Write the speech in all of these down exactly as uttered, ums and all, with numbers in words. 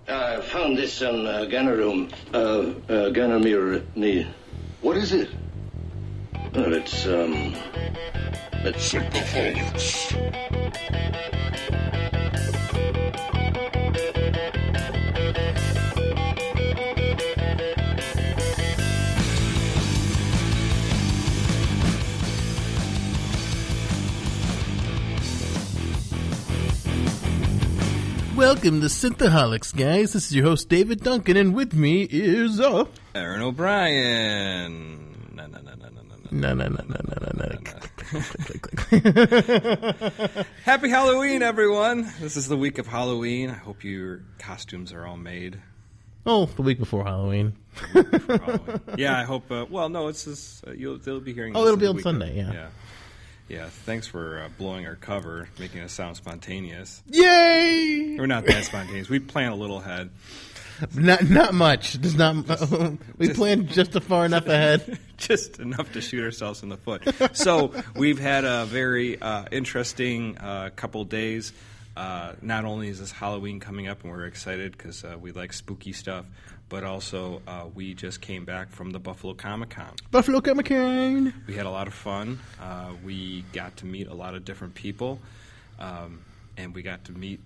I found this on uh, Ganarum. Uh, uh, Ganamir Ni. What is it? Well, it's, um... It's... Synthaholics. Welcome to Synthaholics, guys. This is your host, David Duncan, and with me is, uh... Aaron O'Brien. No, no, no, no, no, No, no, no, no, no, no, no. Happy Halloween, everyone. This is the week of Halloween. I hope your costumes are all made. Oh, the week before Halloween. Before Halloween. Yeah, I hope, uh, well, no, it's this, uh, you'll, they'll be hearing Oh, this it'll be the on week Sunday, of, yeah. Yeah. Yeah, thanks for uh, blowing our cover, making us sound spontaneous. Yay! We're not that spontaneous. We plan a little ahead. Not not much. There's not. Uh, we Just- planned just a far enough ahead. Just enough to shoot ourselves in the foot. So we've had a very uh, interesting uh, couple days. Uh, not only is this Halloween coming up, and we're excited because uh, we like spooky stuff, but also uh, we just came back from the Buffalo Comic Con. Buffalo Comic Con. We had a lot of fun. Uh, we got to meet a lot of different people, um, and we got to meet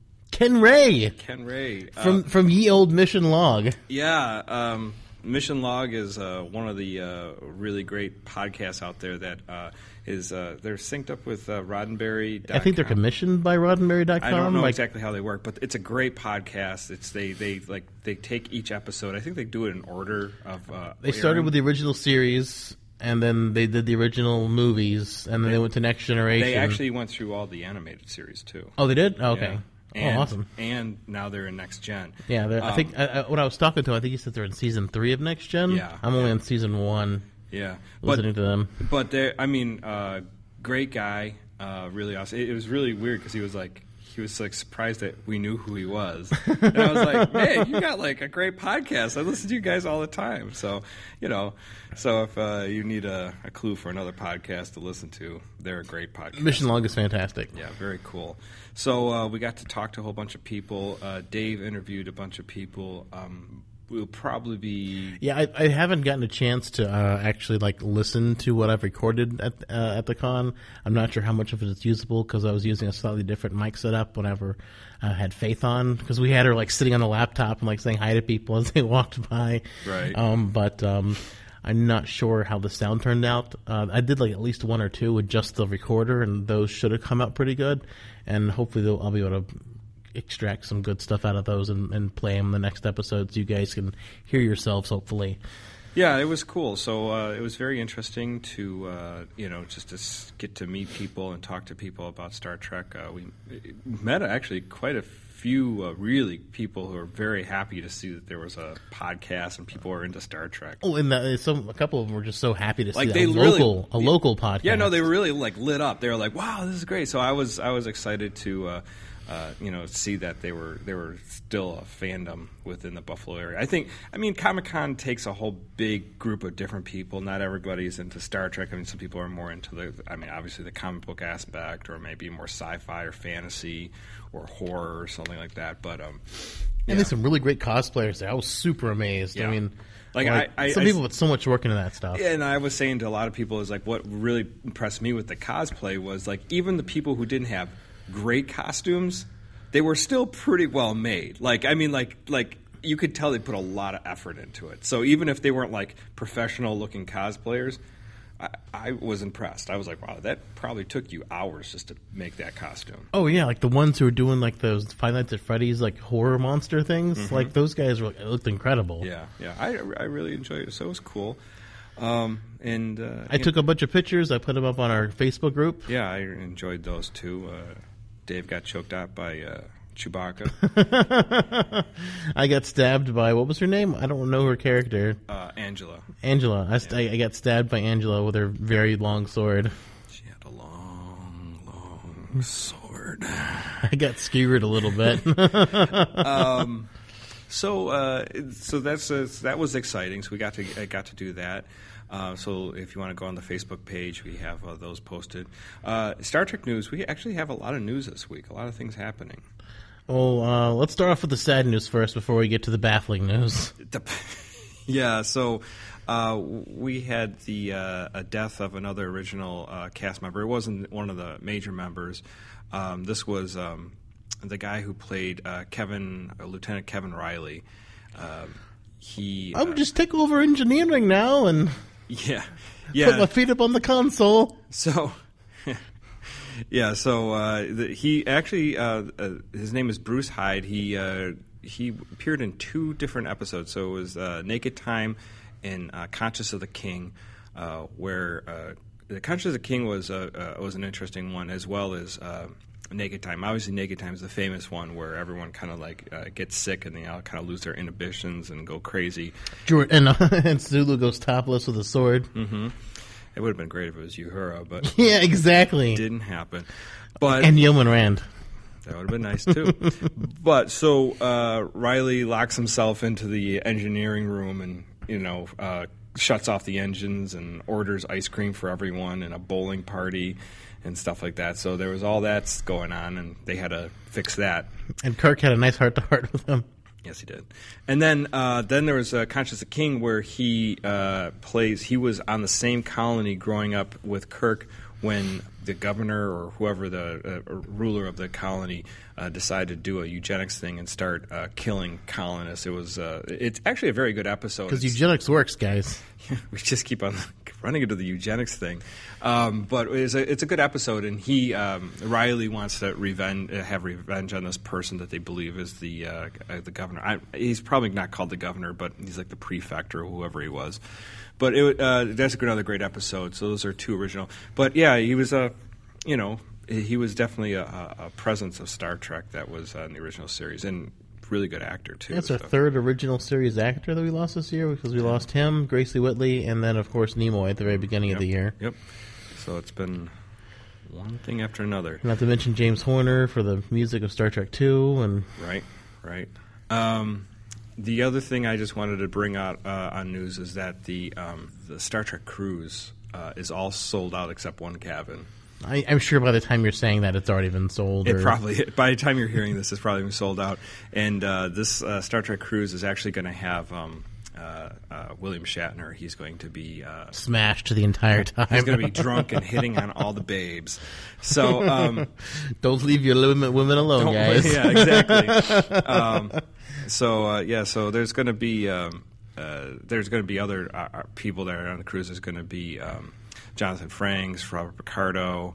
Ken Ray Ken Ray from Uh, from Ye Old Mission Log. Yeah, um, Mission Log is uh, one of the uh, really great podcasts out there that uh, is uh, they're synced up with uh, Roddenberry dot com. I think they're commissioned by Roddenberry dot com. I don't know like, exactly how they work, but it's a great podcast. It's they, they like they take each episode. I think they do it in order of. Uh, They started airing. with the original series, and then they did the original movies, and then they, They- went to Next Generation. They actually went through all the animated series too. Oh, they did? Oh, okay. Yeah. And, oh, awesome. And now they're in Next Gen. Yeah, they're- I Um, think I, I, when I was talking to him, I think he said they're in season three of Next Gen. Yeah, I'm only yeah. on season one. Yeah, Listening but, to them. But they, I mean, uh, great guy, uh, really awesome. It, it was really weird because he was like, he was like surprised that we knew who he was, and I was like, man, you got like a great podcast. I listen to you guys all the time. So, you know, so if uh, you need a, a clue for another podcast to listen to, they're a great podcast. Mission Log is fantastic. Yeah, very cool. So uh, we got to talk to a whole bunch of people. Uh, Dave interviewed a bunch of people. Um, we'll probably be Yeah, I, I haven't gotten a chance to uh, actually like listen to what I've recorded at uh, at the con. I'm not sure how much of it is usable because I was using a slightly different mic setup whenever I had Faith on, because we had her like sitting on the laptop and like saying hi to people as they walked by. Right. Um, but um, I'm not sure how the sound turned out. Uh, I did like at least one or two with just the recorder, and those should have come out pretty good. And hopefully they'll- I'll be able to extract some good stuff out of those and, and play them in the next episode so you guys can hear yourselves, hopefully. Yeah, it was cool. So uh, it was very interesting to, uh, you know, just to s- get to meet people and talk to people about Star Trek. Uh, we met actually quite a few uh, really people who are very happy to see that there was a podcast and people were into Star Trek. Oh, and that, some a couple of them were just so happy to Like, see they a really- local a local podcast. Yeah, no, they were really like lit up. They were like, "Wow, this is great!" So I was, I was excited to, uh, uh, you know, see that they were, they were still a fandom within the Buffalo area. I think, I mean, Comic Con takes a whole big group of different people. Not everybody's into Star Trek. I mean, some people are more into the, I mean, obviously the comic book aspect, or maybe more sci-fi or fantasy or horror or something like that. But um, And yeah. there's some really great cosplayers there. I was super amazed. Yeah. I mean, Like, like, I- I- some I- people put so much work into that stuff. Yeah, and I was saying to a lot of people is like what really impressed me with the cosplay was like even the people who didn't have great costumes, they were still pretty well made. Like I mean like like you could tell they put a lot of effort into it. So even if they weren't like professional looking cosplayers, I, I was impressed. I was like, wow, that probably took you hours just to make that costume. Oh yeah, like the ones who were doing like those Five Nights at Freddy's like horror monster things. Like those guys were it looked incredible. Mm-hmm. Yeah, yeah, I, I really enjoyed it. So it was cool. Um, and uh, I took a bunch of pictures. I put them up on our Facebook group. Yeah, I enjoyed those too. Uh, Dave got choked out by uh, Chewbacca. I got stabbed by, what was her name? I don't know her character. uh, Angela. Angela. I, st- I got stabbed by Angela with her very long sword. She had a long, long sword. I got skewered a little bit. So, uh, so that's uh, that was exciting. So we got to I got to do that. Uh, so if you want to go on the Facebook page, we have uh, those posted. Uh, Star Trek news. We actually have a lot of news this week. A lot of things happening. Well, uh, let's start off with the sad news first before we get to the baffling news. The, yeah, so uh, we had the uh, a death of another original uh, cast member. It wasn't one of the major members. Um, this was um, the guy who played uh, Kevin, uh, Lieutenant Kevin Riley. Um, he. I'm uh, just take over engineering now and yeah, put yeah. my feet up on the console. So. Yeah, so uh, the, he actually, uh, uh, his name is Bruce Hyde. He uh, he appeared in two different episodes. So it was uh, Naked Time and uh, Conscious of the King, uh, where uh, the Conscious of the King was uh, uh, was an interesting one, as well as uh, Naked Time. Obviously, Naked Time is the famous one where everyone kind of like uh, gets sick and they all kind of lose their inhibitions and go crazy. And, uh, and Zulu goes topless with a sword. Mm-hmm. It would have been great if it was Uhura, but yeah, exactly. It didn't happen. But and Yeoman Rand. That would have been nice too. But so uh, Riley locks himself into the engineering room and you know uh, shuts off the engines and orders ice cream for everyone and a bowling party and stuff like that. So there was all that going on, and they had to fix that. And Kirk had a nice heart to heart with him. Yes, he did. And then uh, then there was uh, Conscious of the King, where he uh, plays. He was on the same colony growing up with Kirk when the governor or whoever the uh, ruler of the colony uh, decided to do a eugenics thing and start uh, killing colonists. It was uh, it's actually a very good episode. Because eugenics works, guys. We just keep on running into the eugenics thing, um, but it's a, it's a good episode. And he um, Riley wants to revenge, have revenge on this person that they believe is the uh, the governor. I, he's probably not called the governor, but he's like the prefect or whoever he was. But it, uh, that's another great episode. So those are two original. But yeah, he was a, you know, he was definitely a, a presence of Star Trek that was uh, in the original series, and really good actor too. That's so. our third original series actor that we lost this year, because we lost him, Gracie Whitley, and then of course Nimoy at the very beginning yep. of the year. Yep. So it's been one thing after another. Not to mention James Horner for the music of Star Trek two, and right, right. Um, The other thing I just wanted to bring out uh, on news is that the um, the Star Trek cruise uh, is all sold out except one cabin. I, I'm sure by the time you're saying that, it's already been sold. It or... probably by the time you're hearing this, it's probably been sold out. And uh, this uh, Star Trek cruise is actually going to have um, uh, uh, William Shatner. He's going to be uh, smashed the entire time. He's going to be drunk and hitting on all the babes. So um, don't leave your women, women alone, guys. Yeah, exactly. um, So uh, yeah, so there's going to be um, uh, there's going to be other uh, people that are on the cruise. There's going to be um, Jonathan Frakes, Robert Picardo,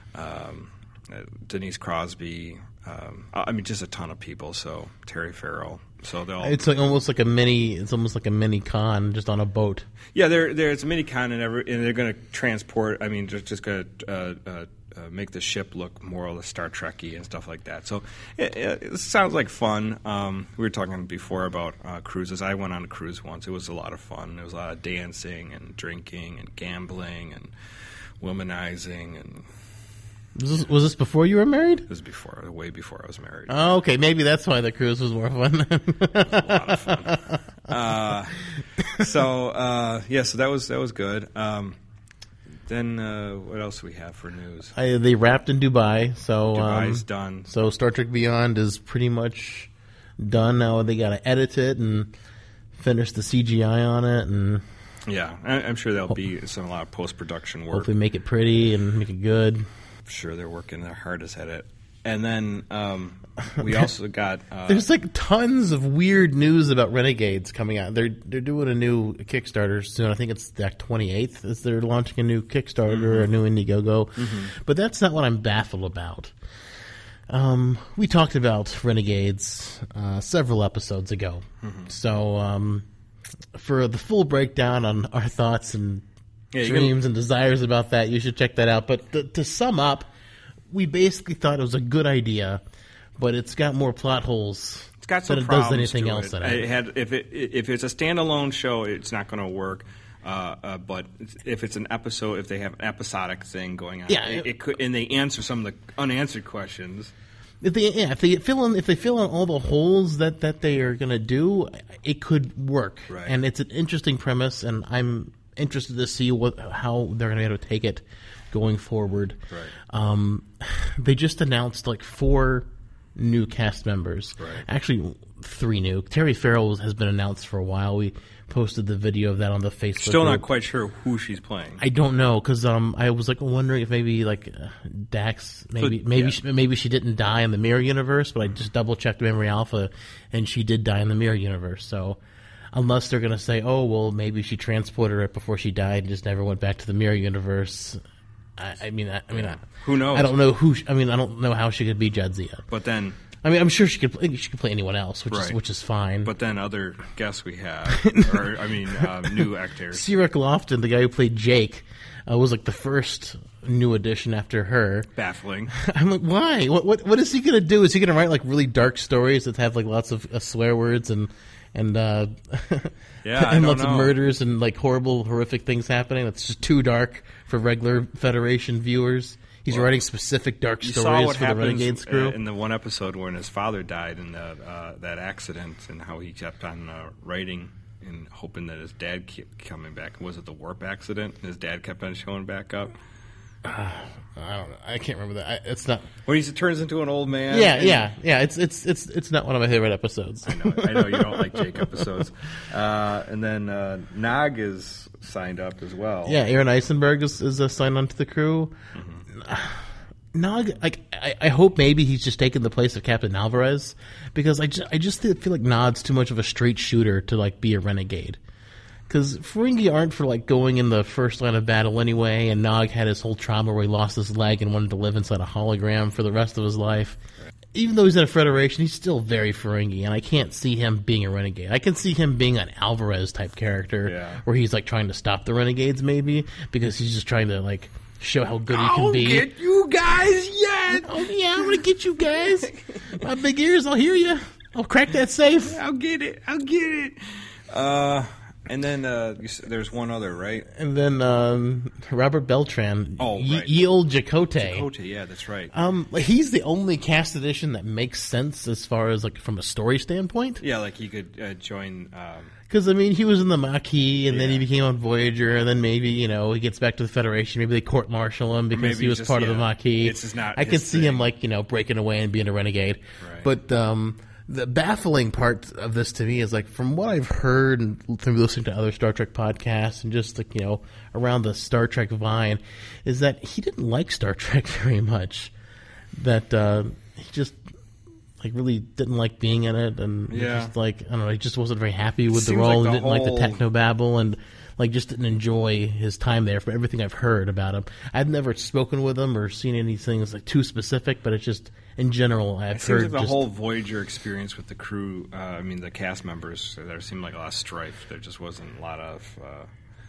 um, uh, Denise Crosby. Um, I mean, just a ton of people. So Terry Farrell. So they'll. It's like almost like a mini. It's almost like a mini con just on a boat. Yeah, there there's a mini con and, every, and they're going to transport. I mean, just just going to. Uh, uh, Uh, make the ship look more or less Star Trek-y and stuff like that. So it, it, it sounds like fun. Um, we were talking before about uh, cruises. I went on a cruise once. It was a lot of fun. There was a lot of dancing and drinking and gambling and womanizing. And was this, was this before you were married? It was before, way before I was married. Oh, okay. Maybe that's why the cruise was more fun. It was a lot of fun. Uh, so uh, yeah, so that was that was good. Um, Then uh, what else do we have for news? I, they wrapped in Dubai, so Dubai's um, done. So Star Trek Beyond is pretty much done now. They got to edit it and finish the C G I on it, and yeah, I, I'm sure there'll be some a lot of post production work. Hopefully, make it pretty and make it good. I'm sure they're working their hardest at it. And then um, we also got. Uh, There's like tons of weird news about Renegades coming out. They're they're doing a new Kickstarter soon. I think it's the twenty-eighth. Is they're launching a new Kickstarter, mm-hmm. a new Indiegogo. Mm-hmm. But that's not what I'm baffled about. Um, we talked about Renegades uh, several episodes ago. Mm-hmm. So um, for the full breakdown on our thoughts and yeah, dreams and desires about that, you should check that out. But th- to sum up, we basically thought it was a good idea, but it's got more plot holes it's got some than it problems does anything to else it. in it. it had, if, it, if it's a standalone show, it's not going to work. Uh, uh, but if it's an episode, if they have an episodic thing going on, yeah, it, it could, and they answer some of the unanswered questions. If they, yeah, if they fill in, if they fill in all the holes that, that they are going to do, it could work. Right. And it's an interesting premise, and I'm interested to see what how they're going to be able to take it going forward. Right. Um, they just announced like four new cast members. Right. Actually, three new. Terry Farrell has been announced for a while. We posted the video of that on the Facebook. Still group. not quite sure who she's playing. I don't know because um, I was like wondering if maybe like uh, Dax, maybe So, maybe yeah. she, maybe she didn't die in the Mirror Universe, but I just double checked Memory Alpha, and she did die in the Mirror Universe. So unless they're gonna say, oh well, maybe she transported it before she died and just never went back to the Mirror Universe. I, I mean, I, I mean, I, Who knows? I don't know who. She, I mean, I don't know how she could be Jadzia. But then, I mean, I'm sure she could. Play, she could play anyone else, which is Right. which is fine. but then other guests we have, or I mean, um, new actors. Cyril Lofton, the guy who played Jake, uh, was like the first new addition after her. Baffling. I'm like, why? What what what is he gonna do? Is he gonna write like really dark stories that have like lots of uh, swear words and and uh, Yeah, I and don't lots know. of murders and like horrible, horrific things happening? That's just too dark for regular Federation viewers. He's Well, writing specific dark You saw stories what for the happens Renegades crew. uh, in the one episode when his father died in that uh, that accident, and how he kept on uh, writing and hoping that his dad kept coming back. Was it the warp accident? His dad kept on showing back up. I don't know. I can't remember that. I, it's not. When he turns into an old man. Yeah, and- yeah, yeah. It's it's it's it's not one of my favorite episodes. I know, I know you don't like Jake episodes. Uh, and then uh, Nog is signed up as well. Yeah, Aaron Eisenberg is, is uh, signed on to the crew. Mm-hmm. Nog, like, I, I hope maybe he's just taking the place of Captain Alvarez, because I just, I just feel like Nod's too much of a straight shooter to like be a renegade. Because Ferengi aren't for like going in the first line of battle anyway, and Nog had his whole trauma where he lost his leg and wanted to live inside a hologram for the rest of his life. Right. Even though he's in a Federation, he's still very Ferengi, and I can't see him being a renegade. I can see him being an Alvarez type character, Yeah. where he's like trying to stop the Renegades, maybe, because he's just trying to like show how good he can I'll be. get you guys yet. Oh yeah, I'm gonna get you guys. My big ears, I'll hear you. I'll crack that safe. I'll get it. I'll get it. Uh, and then uh, you s- there's one other, right? And then um, Robert Beltran. Oh, Ye- right. Ye old Chakotay. Kota, yeah, that's right. Um, like, he's the only cast addition that makes sense as far as like from a story standpoint. Yeah, like he could uh, join. Um, Because I mean, he was in the Maquis, and then he Yeah. became on Voyager, and then maybe you know he gets back to the Federation. Maybe they court-martial him because maybe he was just- part of the yeah, Maquis. it's just not I can his see him thing. like you know breaking away and being a renegade. Right. But um, the baffling part of this to me is like from what I've heard and through listening to other Star Trek podcasts and just like you know around the Star Trek vine, is that he didn't like Star Trek very much. That uh, he just. Like really didn't like being in it, and Yeah. just like I don't know, he just wasn't very happy with the Seems role, like and the didn't like the whole- techno babble, and like just didn't enjoy his time there. From everything I've heard about him, I've never spoken with him or seen anything that's like too specific, but it's just in general I've it seems heard like the just, whole Voyager experience with the crew. Uh, I mean, the cast members. There seemed like a lot of strife. There just wasn't a lot of uh,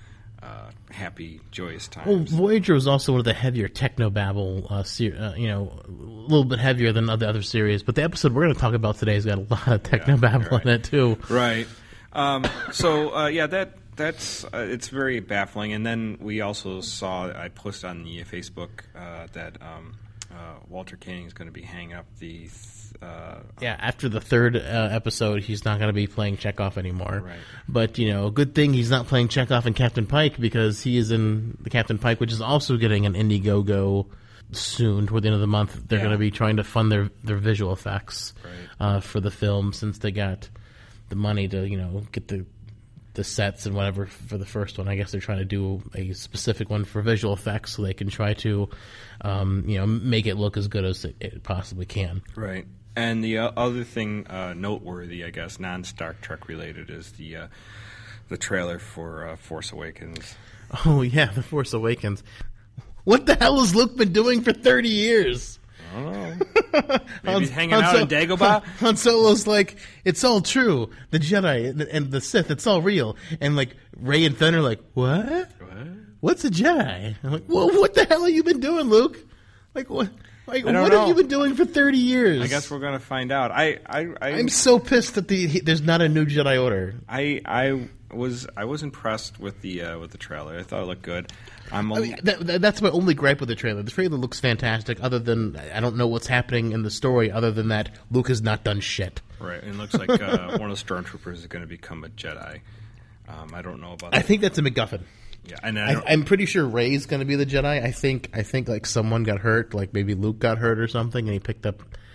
uh, happy, joyous Well, times. Voyager was also one of the heavier technobabble, uh, ser- uh, you know, a little bit heavier than the other series. But the episode we're going to talk about today has got a lot of technobabble right. in it too. Right. Um, so uh, yeah, that that's uh, it's very baffling. And then we also saw I posted on the Facebook uh, that um, uh, Walter Koenig is going to be hanging up the. Uh, Yeah, after the third uh, episode, he's not going to be playing Chekhov anymore. Right. But, you know, good thing he's not playing Chekhov in Captain Pike because he is in the Captain Pike, which is also getting an Indiegogo soon, toward the end of the month. They're Yeah. going to be trying to fund their, their visual effects Right. uh, for the film since they got the money to, you know, get the the sets and whatever for the first one. I guess they're trying to do a specific one for visual effects so they can try to, um, you know, make it look as good as it, it possibly can. Right. And the uh, other thing uh, noteworthy, I guess, non-Star Trek related, is the uh, the trailer for uh, Force Awakens. Oh, yeah, The Force Awakens. What the hell has Luke been doing for thirty years? I don't know. Maybe he's hanging Han out Sol- in Dagobah. Han Solo's like, it's all true. The Jedi and the, and the Sith, it's all real. And like Rey and Finn are like, what? What? What's a Jedi? I'm like, well, what the hell have you been doing, Luke? Like, what? Like, I what don't have know. you been doing for thirty years? I guess we're gonna find out. I I I, I'm so pissed that the he, there's not a new Jedi Order. I I was I was impressed with the uh, with the trailer. I thought it looked good. I'm a, I mean, that, that, that's my only gripe with the trailer. The trailer looks fantastic. Other than I don't know what's happening in the story. Other than that, Luke has not done shit. right. It looks like uh, one of the stormtroopers is going to become a Jedi. Um, I don't know about. I that. think that's a MacGuffin. Yeah, and I I, don't, I'm pretty sure Rey's going to be the Jedi. I think I think like someone got hurt, like maybe Luke got hurt or something, and he picked up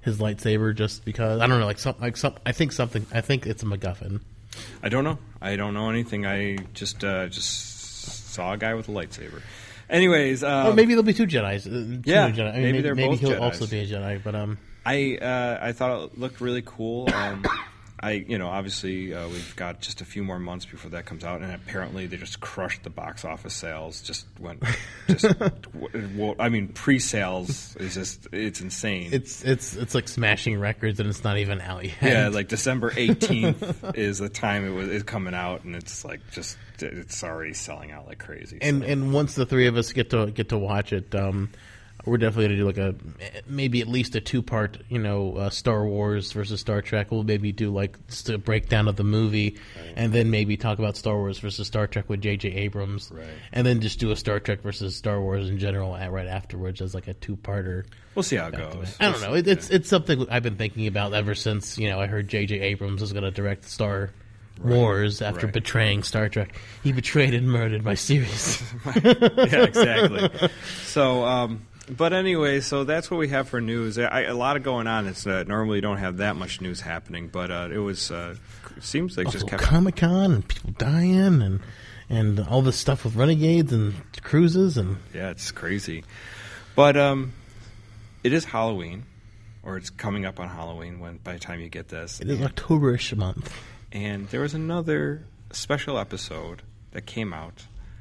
his lightsaber just because I don't know, like some, like some. I think something. I think it's a MacGuffin. I don't know. I don't know anything. I just uh, just saw a guy with a lightsaber. Anyways, um, oh, maybe there'll be two Jedis. Uh, two yeah, Jedi. I mean, maybe, maybe they're maybe both he'll Jedis. also be a Jedi. But um, I uh, I thought it looked really cool. Um, I you know obviously uh, we've got just a few more months before that comes out, and apparently they just crushed the box office sales. Just went, just well, I mean pre-sales is just it's insane. it's it's it's like smashing records, and it's not even out yet. Yeah, like December eighteenth is the time it was is coming out, and it's like just it's already selling out like crazy. And so. and once the three of us get to get to watch it, um, we're definitely gonna do like a maybe at least a two part, you know, uh, Star Wars versus Star Trek. We'll maybe do like just a breakdown of the movie, right. And then maybe talk about Star Wars versus Star Trek with J J Abrams, right. And then just do a Star Trek versus Star Wars in general at, right afterwards as like a two parter. We'll see how it goes. I don't know. It, it's it's something I've been thinking about ever since you know I heard J J Abrams was gonna direct Star Right. Wars after right. betraying Star Trek. He betrayed and murdered my series. Yeah, exactly. So, um, but anyway, so that's what we have for news. I, a lot of going on. It's uh, normally don't have that much news happening, but uh, it was uh, seems like also just kept Comic Con and people dying and and all this stuff with Renegades and cruises and yeah, it's crazy. But um, it is Halloween, or it's coming up on Halloween when by the time you get this. It is October-ish month. And there was another special episode that came out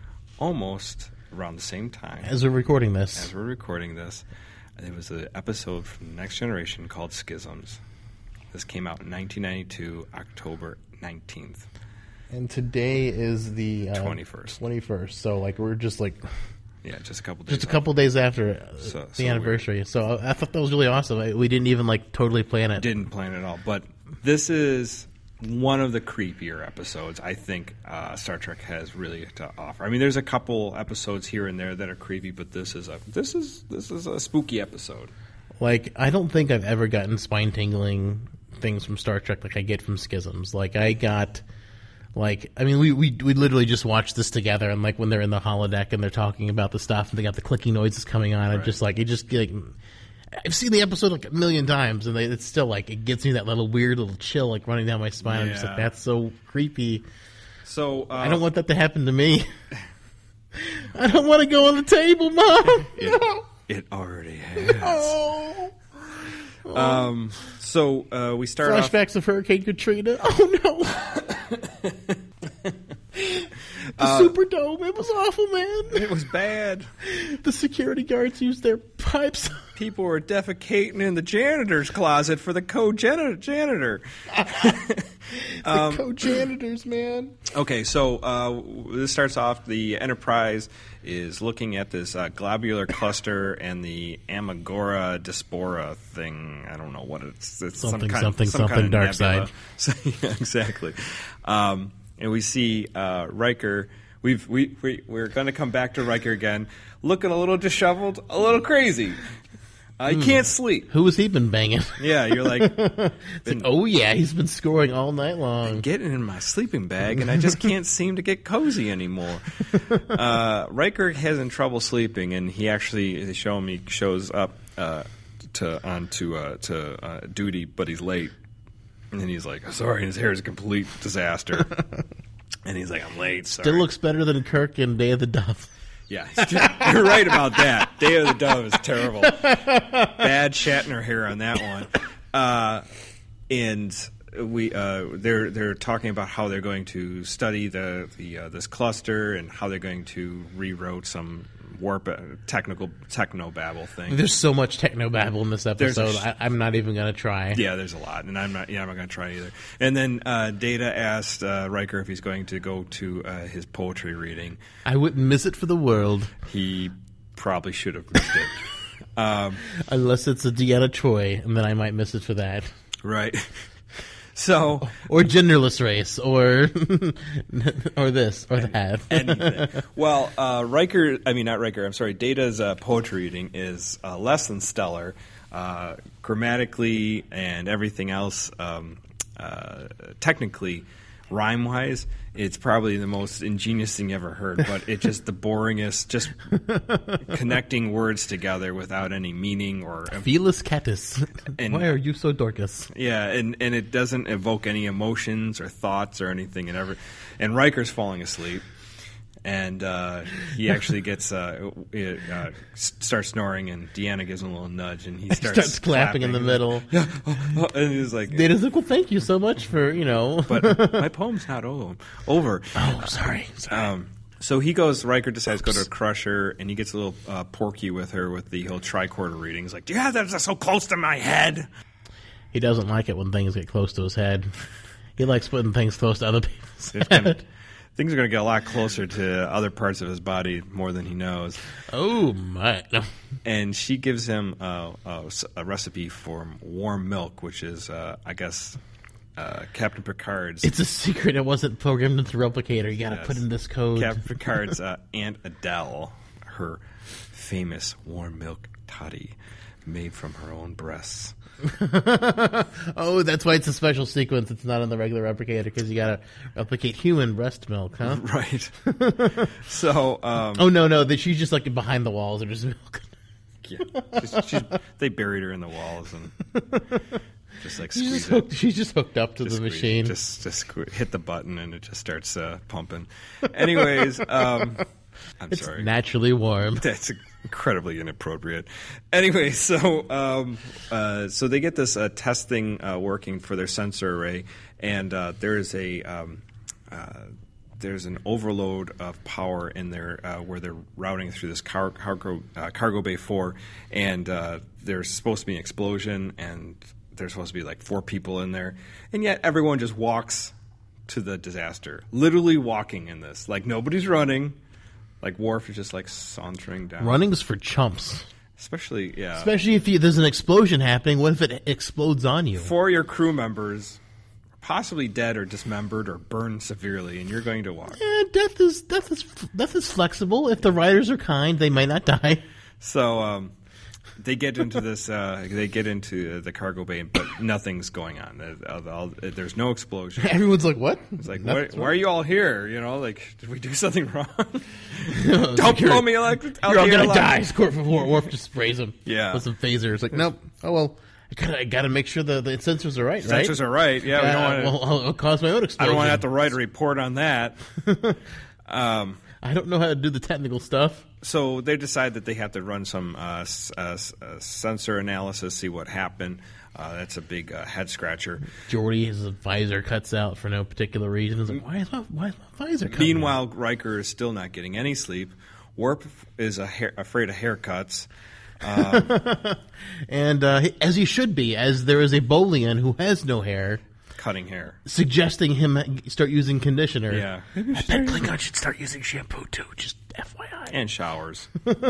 almost around the same time. As we're recording this. As we're recording this. It was an episode from Next Generation called Schisms. This came out in nineteen ninety-two, October nineteenth. And today is the... Uh, twenty-first. twenty-first. So, like, we're just, like... Yeah, just a couple days Just a couple days after uh, so, the so anniversary. Weird. So I thought that was really awesome. I, we didn't even, like, totally plan it. Didn't plan it at all. But this is... one of the creepier episodes I think uh, Star Trek has really to offer. I mean, there's a couple episodes here and there that are creepy, but this is a this is this is a spooky episode. Like, I don't think I've ever gotten spine tingling things from Star Trek like I get from Schisms. Like, I got, like, I mean, we we we literally just watched this together, and like when they're in the holodeck and they're talking about the stuff, and they got the clicking noises coming on, and right. just like it just like. I've seen the episode like a million times, and they, it's still like it gets me that little weird little chill like running down my spine. Yeah. I'm just like, that's so creepy. So uh, I don't want that to happen to me. I don't want to go on the table, Mom. It, no. it already has. Oh. Um. So uh, we start flashbacks off... of Hurricane Katrina. Oh no. The uh, Superdome, it was awful, man. It was bad. The security guards used their pipes. People were defecating in the janitor's closet for the co-janitor. the um, co-janitors, man. Okay, so uh, this starts off, the Enterprise is looking at this uh, globular cluster and the Amagora Diaspora thing. I don't know what it's. It's something, some kind something, of, some something kind of dark nebula. side. So, yeah, exactly. Um, and we see uh, Riker. We've we, we we're going to come back to Riker again, looking a little disheveled, a little crazy. Uh, he mm. can't sleep. Who has he been banging? Yeah, you're like, been, like, oh yeah, he's been scoring all night long. Been getting in my sleeping bag, and I just can't seem to get cozy anymore. Uh, Riker has in trouble sleeping, and he actually, they show him, he shows up uh, to on to uh, to uh, duty, but he's late, and then he's like, sorry, and his hair is a complete disaster, and he's like, I'm late. Sorry. Still looks better than Kirk in Day of the Dove. Yeah, you're right about that. Day of the Dove is terrible. Bad Shatner hair on that one. Uh, and we uh, they're they're talking about how they're going to study the the uh, this cluster and how they're going to rewrote some warp uh, technical technobabble thing. There's so much technobabble in this episode. Sh- I, I'm not even going to try. Yeah, there's a lot, and I'm not. Yeah, I'm not going to try either. And then uh, Data asked uh, Riker if he's going to go to uh, his poetry reading. I wouldn't miss it for the world. He probably should have missed it. Um, Unless it's a Deanna Troi, and then I might miss it for that. Right. So, or genderless race, or or this, or that. Anything. Well, uh, Riker, I mean, not Riker, I'm sorry, Data's uh, poetry reading is uh, less than stellar. Uh, grammatically and everything else, um, uh, technically, rhyme wise, it's probably the most ingenious thing you ever heard. But it just the boringest, just connecting words together without any meaning or. Felis catus. And, why are you so Dorcas? Yeah, and, and it doesn't evoke any emotions or thoughts or anything. And ever, and Riker's falling asleep. And uh, he actually gets uh, uh, starts snoring, and Deanna gives him a little nudge, and he starts, starts clapping, clapping in the middle. Yeah, and he's like, "Data's like, well, thank you so much for you know." But my poem's not o- over. Oh, sorry. sorry. Um, so he goes. Riker decides to go to Crusher, and he gets a little uh, porky with her with the whole tricorder reading. He's like, "Do you have that so close to my head?" He doesn't like it when things get close to his head. He likes putting things close to other people's It's head. Kind of, things are going to get a lot closer to other parts of his body more than he knows. Oh, my. No. And she gives him uh, a, a recipe for warm milk, which is, uh, I guess, uh, Captain Picard's. It's a secret. It wasn't programmed into the replicator. You got to Yes. put in this code. Captain Picard's uh, Aunt Adele, her famous warm milk toddy made from her own breasts. Oh, that's why it's a special sequence. It's not on the regular replicator because you got to replicate human breast milk, huh? Right. So, um, Oh, no, no. that She's just like behind the walls. Or just milk. yeah, she's, she's, they buried her in the walls and just like She's squeeze just, it. hooked, she's just hooked up to Just the squeeze machine. it. Just, just sque- hit the button and it just starts uh, pumping. Anyways, um, I'm It's sorry. naturally warm. That's incredibly inappropriate. Anyway, so um, uh, so they get this uh, test thing uh, working for their sensor array, and uh, there is a um, uh, there's an overload of power in there uh, where they're routing through this car- cargo uh, cargo bay four, and uh, there's supposed to be an explosion, and there's supposed to be like four people in there, and yet everyone just walks to the disaster, literally walking in this, like nobody's running. Like, Worf is just, like, sauntering down. Running's for chumps. Especially, yeah. Especially if you, there's an explosion happening. What if it explodes on you? Four of your crew members are possibly dead or dismembered or burned severely, and you're going to walk. Eh, death is death is death is flexible. If the writers are kind, they might not die. So, um, they get into this, uh, they get into the cargo bay, but nothing's going on. Uh, all, there's no explosion. Everyone's like, "What?" It's like, Nothing's why, why are you all here? You know, like, did we do something wrong? wrong. Don't You're- blow me like out You're all here gonna alive. die. Squirt before Worf just sprays him. Yeah. with some phasers. Like, nope. Oh well, I gotta I gotta make sure the, the sensors are right. Sensors right? are right. Yeah, we don't Uh, want to. well, I'll, I'll cause my own I explosion. don't want to have to write a report on that. Um, I don't know how to do the technical stuff. So they decide that they have to run some uh, s- uh, s- uh, sensor analysis, see what happened. Uh, that's a big uh, head scratcher. Geordi, his visor cuts out for no particular reason. He's like, why is my, why is my visor cutting Meanwhile, Riker is still not getting any sleep. Warp is a hair, afraid of haircuts. out? And uh, he- as he should be, as there is a Bolian who has no hair, Cutting hair. suggesting him start using conditioner. Yeah. I bet Klingon should start using shampoo too, just F Y I. And showers.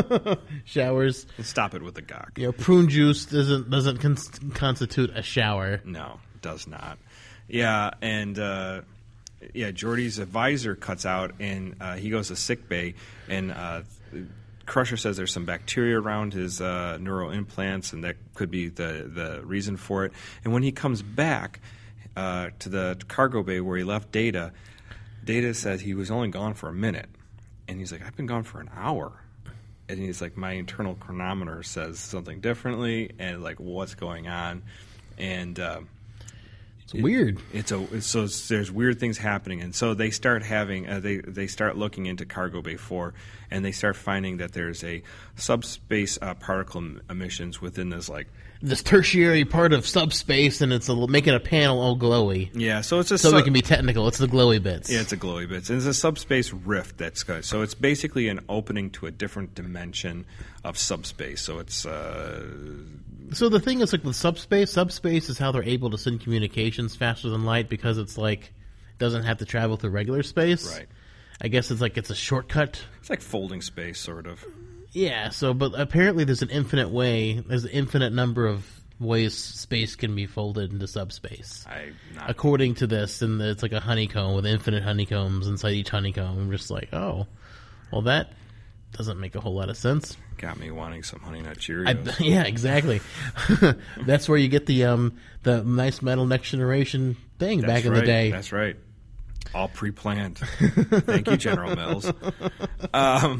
Showers. And stop it with the gawk. You know, prune juice doesn't doesn't cons- constitute a shower. No, it does not. Yeah, and uh, yeah, Geordi's visor cuts out, and uh, he goes to sick bay, and uh, Crusher says there's some bacteria around his uh, neural implants, and that could be the the reason for it. And when he comes back uh, to the cargo bay where he left Data, Data says he was only gone for a minute, and he's like, "I've been gone for an hour." And he's like, my internal chronometer says something differently, and like, what's going on? And um, It's weird. it's a it's, so it's, there's weird things happening, and so they start having uh, they they start looking into Cargo Bay four, and they start finding that there's a subspace uh, particle em- emissions within this like This tertiary part of subspace, and it's a, making a panel all glowy. yeah. So it's a So su- we can be technical. It's the glowy bits. yeah, it's a glowy bits. And it's a subspace rift that's good. So it's basically an opening to a different dimension of subspace. So it's uh, So the thing is, like with subspace, subspace is how they're able to send communications faster than light because it's like it doesn't have to travel through regular space. Right. I guess it's like it's a shortcut. it's like folding space, sort of. Yeah. So, but apparently there's an infinite way. There's an infinite number of ways space can be folded into subspace. I not According to this, and it's like a honeycomb with infinite honeycombs inside each honeycomb. I'm just like, oh, well, that doesn't make a whole lot of sense. got me wanting some Honey Nut I, Cheerios. yeah, exactly. That's where you get the um the nice metal Next Generation thing That's back in right. the day. That's right. all pre-planned. Thank you, General Mills. Um,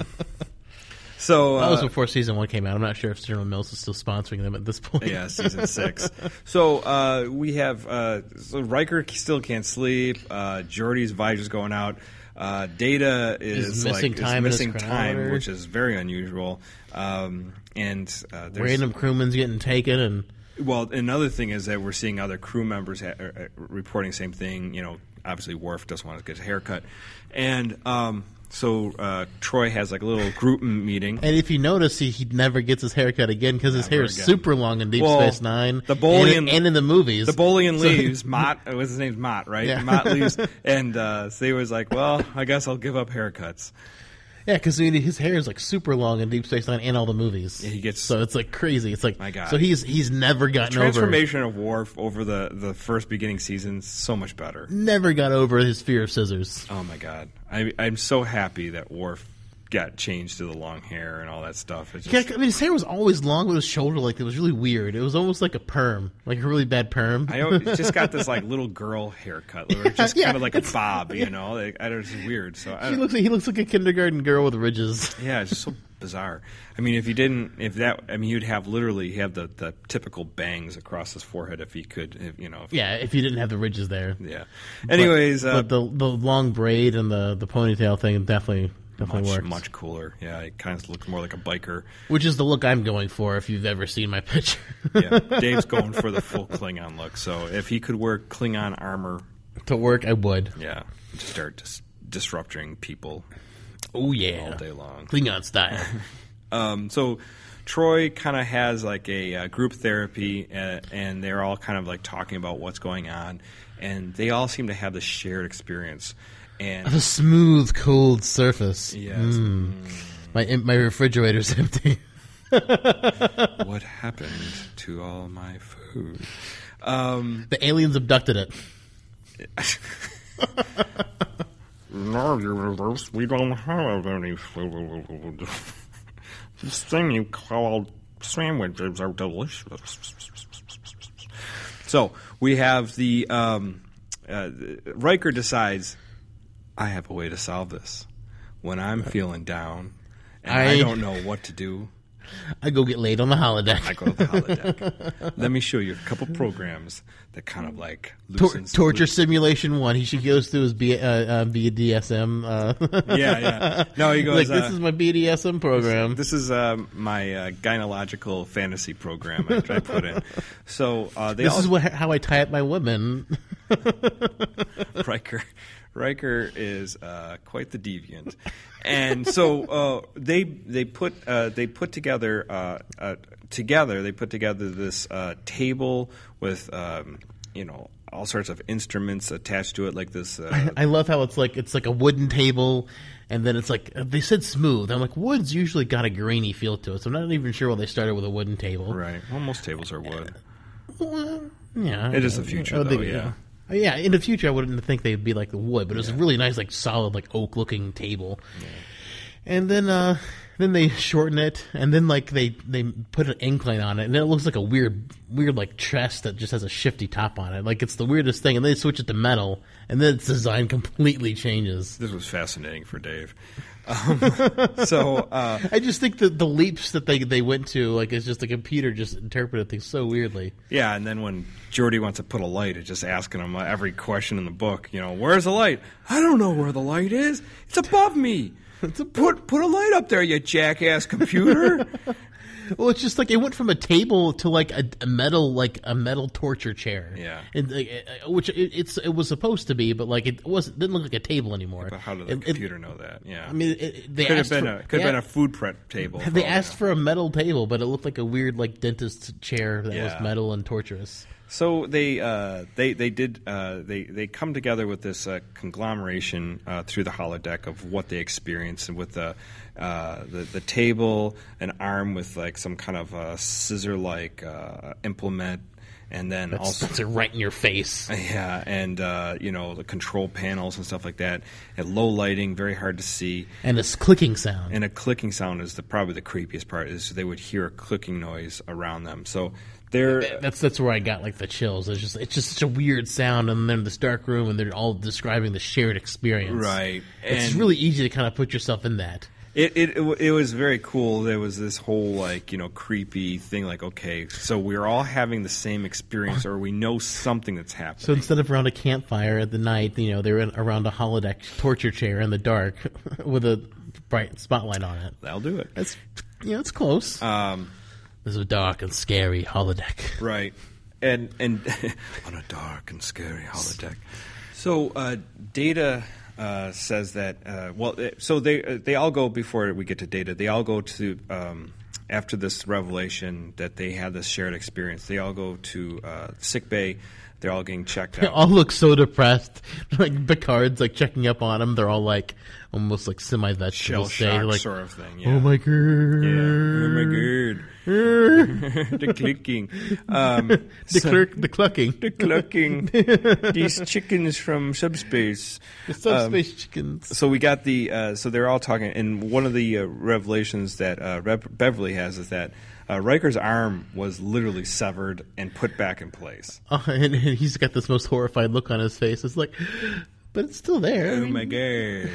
so That was uh, before season one came out. I'm not sure if General Mills is still sponsoring them at this point. yeah, season six. So uh, we have uh, so Riker still can't sleep. Uh, Geordi's Visor's going out. Uh, Data is, Is missing like time in is his missing time, chronometer. which is very unusual. Um, and uh, there's, Random crewmen's getting taken, and well, another thing is that we're seeing other crew members ha- uh, uh, reporting the same thing. You know, obviously Worf doesn't want to get his haircut, and um, so uh, Troy has like a little group meeting. and if you notice, he, he never gets his haircut again because his Never hair is again. super long in Deep Well, Space Nine. the Bolian- and, and in the movies, The Bolian So- leaves. Mott, uh, what's his name? Mott, right? Yeah. Mott leaves, and uh, so he was like, "Well, I guess I'll give up haircuts." Yeah, because his hair is like super long in Deep Space Nine and all the movies. Yeah, he gets- so it's like crazy. It's like My God. so he's he's never gotten over Transformation of Worf over the, the first beginning seasons so much better. never got over his fear of scissors. Oh my God, I, I'm so happy that Worf got changed to the long hair and all that stuff. It's Yeah, just, I mean his hair was always long with his shoulder like it was really weird. It was almost like a perm, like a really bad perm. I always, it's just got this like little girl haircut, where it's just Yeah, kind of like a it's- bob, you know. Like, I don't, it's weird. So I He don't, looks like, he looks like a kindergarten girl with ridges. yeah, it's just so bizarre. I mean, if he didn't, if that, I mean, you'd have literally have the, the typical bangs across his forehead if he could, if, you know. If, Yeah, if you didn't have the ridges there. yeah. Anyways, but, uh, but the the long braid and the, the ponytail thing definitely definitely much works. much cooler. Yeah, it kind of looks more like a biker. Which is the look I'm going for if you've ever seen my picture. Yeah, Dave's going for the full Klingon look. So if he could wear Klingon armor, To work, I would. yeah, just start dis- disrupting people Oh yeah, all day long. Klingon style. Um, so Troy kind of has like a uh, group therapy, uh, and they're all kind of like talking about what's going on, and they all seem to have this shared experience. And A smooth, cold surface. yes, Mm. My my refrigerator's empty. what happened to all my food? Um, The aliens abducted it. No, universe, we don't have any food. This thing you call sandwiches are delicious. so we have the um, uh, Riker decides, I have a way to solve this. When I'm feeling down and I, I- don't know what to do, I go get laid on the holodeck. I go to the holodeck. Let me show you a couple programs that kind of like Tor- loosens torture simulation one. He she goes through his B, uh, uh, B D S M. Uh, Yeah, yeah. No, he goes. like uh, this is my B D S M program. This is uh, my uh, gynecological fantasy program I, I put in. So uh, they This all is what how I tie up my women. Riker. Riker is uh, quite the deviant, and so uh, they they put uh, they put together uh, uh, together they put together this uh, table with um, you know all sorts of instruments attached to it, like this. Uh, I love how it's like it's like a wooden table, and then it's like they said smooth. I'm like wood's usually got a grainy feel to it, so I'm not even sure why they started with a wooden table. right. Well, most tables are wood. Well, yeah, It is the future, I though, think- yeah. Yeah, in the future, I wouldn't think they'd be like the wood, but it was a really nice, like solid, like oak looking table. And then, uh, then they shorten it, and then like they they put an incline on it, and then it looks like a weird, weird like chest that just has a shifty top on it. Like it's the weirdest thing. And then they switch it to metal, and then its design completely changes. This was fascinating for Dave. Um, so uh, I just think that the leaps that they they went to, like, it's just the computer just interpreted things so weirdly. yeah, and then when Geordi wants to put a light, it's just asking him every question in the book. You know, where's the light? I don't know where the light is. It's above me. Put put a light up there, you jackass computer. Well, it's just like it went from a table to like a, a metal, like a metal torture chair. Yeah. and, uh, which it, it's it was supposed to be, but like it wasn't didn't look like a table anymore. But how did the It- it- computer know that? Yeah, I mean, it, it- they could have asked been for, a could they have been a a- food prep table. for They all asked we know. for a metal table, but it looked like a weird like dentist chair that Yeah. was metal and torturous. So they uh, they they did uh, they they come together with this uh, conglomeration uh, through the holodeck of what they experienced, and with the uh, the, the table, an arm with like some kind of uh, scissor like uh, implement, and then That's, also that's right in your face. yeah, and uh, you know the control panels and stuff like that. At low lighting, very hard to see. And this clicking sound. And a clicking sound is the probably the creepiest part. Is they would hear a clicking noise around them. So They're That's that's where I got like the chills. It's just it's just such a weird sound, and then this dark room, and they're all describing the shared experience. right. It's And really easy to kind of put yourself in that. It, it it was very cool. There was this whole like you know creepy thing. Like okay, so we're all having the same experience, or we know something that's happening. So instead of around a campfire at the night, you know, they're in, around a holodeck torture chair in the dark with a bright spotlight on it. That'll do it. It's you know, it's close. Um, There's a dark and scary holodeck. right, and and on a dark and scary holodeck. So uh, Data. Uh, says that uh, well, so they uh, they all go before we get to Data. They all go to um, after this revelation that they had this shared experience. They all go to uh, sick bay. They're all getting checked They out. all look so depressed. Like Picard's like checking up on them. They're all like almost like semi-vegetable Shell state. shock Like, sort of thing. Yeah. oh my god, Yeah. Oh my god. The clicking. Um, the so- clerk, the clucking, The clucking. These chickens from subspace. the subspace chickens. So we got the. Uh, so they're all talking, and one of the uh, revelations that uh, Rev- Beverly has is that uh, Riker's arm was literally severed and put back in place. Uh, and, and he's got this most horrified look on his face. It's like, but it's still there. I Oh mean, my god!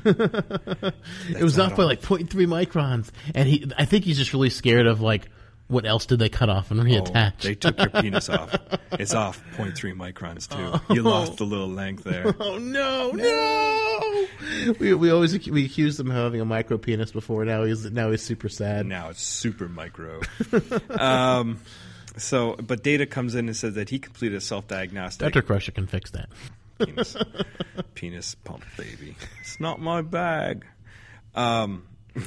it was off by like zero point three microns, and he. I think he's just really scared of like what else did they cut off and Oh, reattach. they took your penis off. It's off zero point three microns too. You lost a little length there. Oh no, no! We we always ac- we accused him of having a micro penis before. Now he's now he's super sad. Now it's super micro. um, so, but Data comes in and says that he completed a self-diagnostic. Doctor Crusher can fix that. penis, penis pump, baby. It's not my bag. Um,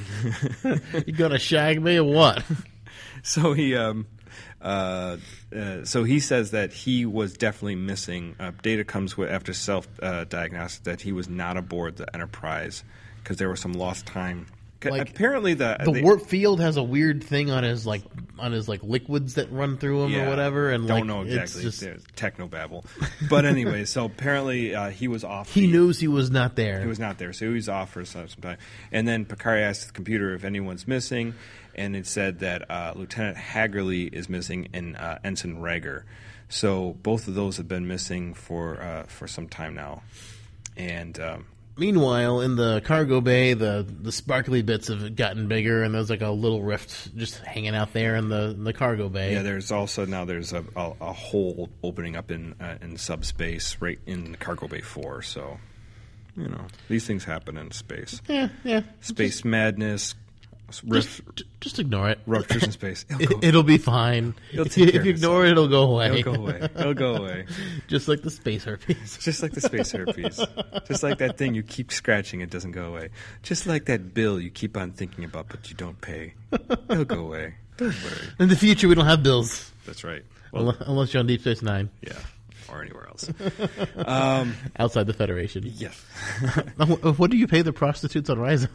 You gonna shag me or what? so he, um, uh, uh, so he says that he was definitely missing. Uh, Data comes with after self uh, diagnosis that he was not aboard the Enterprise because there was some lost time. C- Like, Apparently, the The they- warp field has a weird thing on his like on his like liquids that run through him Yeah, or whatever, and don't like know it's exactly. just- There's technobabble, but anyway, so apparently uh, he was off. he the- knows he was not there. He was not there, so he was off for some some time. And then Picard asked the computer if anyone's missing, and it said that uh, Lieutenant Haggerly is missing and uh, Ensign Rager. So both of those have been missing for uh, for some time now. And um, Meanwhile, in the cargo bay, the, the sparkly bits have gotten bigger, and there's like a little rift just hanging out there in the in the cargo bay. yeah, there's also now there's a, a, a hole opening up in uh, in subspace right in Cargo Bay Four. So you know these things happen in space. yeah, yeah. Space madness, rift, Just, just ignore it. ruptures in space. It'll go, It, it'll be fine. It'll If take you, care if you of ignore it, it'll go away. it'll go away. It'll go away. Just like the space herpes. Just like the space herpes. Just like that thing you keep scratching, it doesn't go away. Just like that bill you keep on thinking about, but you don't pay. It'll go away. Don't worry. In the future, we don't have bills. That's right. Well, Unless, unless you're on Deep Space Nine, yeah. Or anywhere else. Um, outside the Federation. yes. Now, wh- What do you pay the prostitutes on Ryza?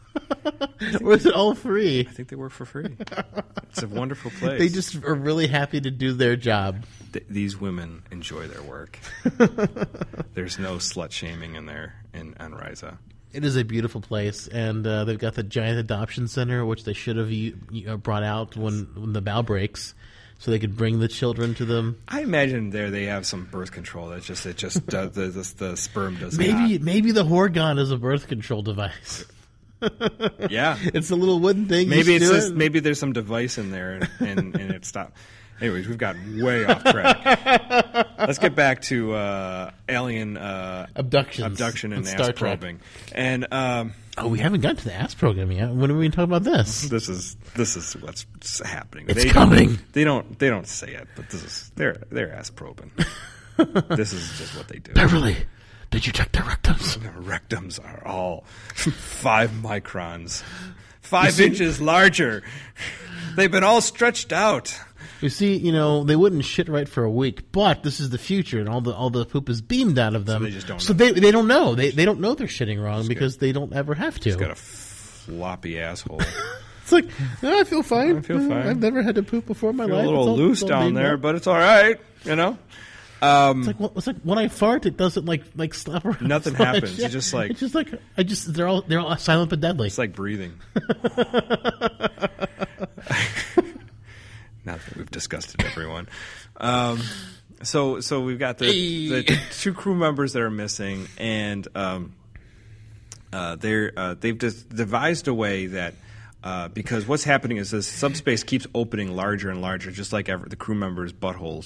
Or is it all free? I think they work for free. It's a wonderful place. They just are really happy to do their job. Th- these women enjoy their work. There's no slut shaming in there in on Ryza. It is a beautiful place, and uh, they've got the giant adoption center, which they should have you, you know, brought out when, when the bow breaks, so they could bring the children to them. I imagine there they have some birth control. That's just it. Just does, the, the the sperm does Maybe not. maybe the Horgon is a birth control device. Yeah. It's a little wooden thing. Maybe you it's do just, it. maybe there's some device in there and, and, and it stopped. Anyways, we've gotten way off track. Let's get back to uh, alien uh, Abductions abduction and in ass Star Trek. probing. And um, Oh, we haven't gotten to the ass program yet. When are we talking about this? this is this is what's happening. It's they, coming. They don't they don't say it, but this is they're they're ass probing. This is just what they do. Beverly, did you check their rectums? Their rectums are all five microns, five see- inches larger. They've been all stretched out. You see, you know, they wouldn't shit right for a week, but this is the future, and all the all the poop is beamed out of them. they just don't So know. they they don't know. They they don't know they're shitting wrong because they don't ever have to. Got a floppy asshole. It's like, no, I feel fine. I feel fine. I've never had to poop before in my Feel life. a little It's all- loose it's all down beamed there, up. but it's all right. You know. Um, It's like, well, it's like when I fart, it doesn't like like slap around. Nothing so much. happens. It's just like- it's just like I just they're all they're all silent but deadly. It's like breathing. Now that we've discussed it, everyone. Um, so so we've got the, Hey. the two crew members that are missing, and um, uh, they're uh, they've just devised a way that. Uh, because what's happening is this subspace keeps opening larger and larger, just like ever, the crew members' buttholes.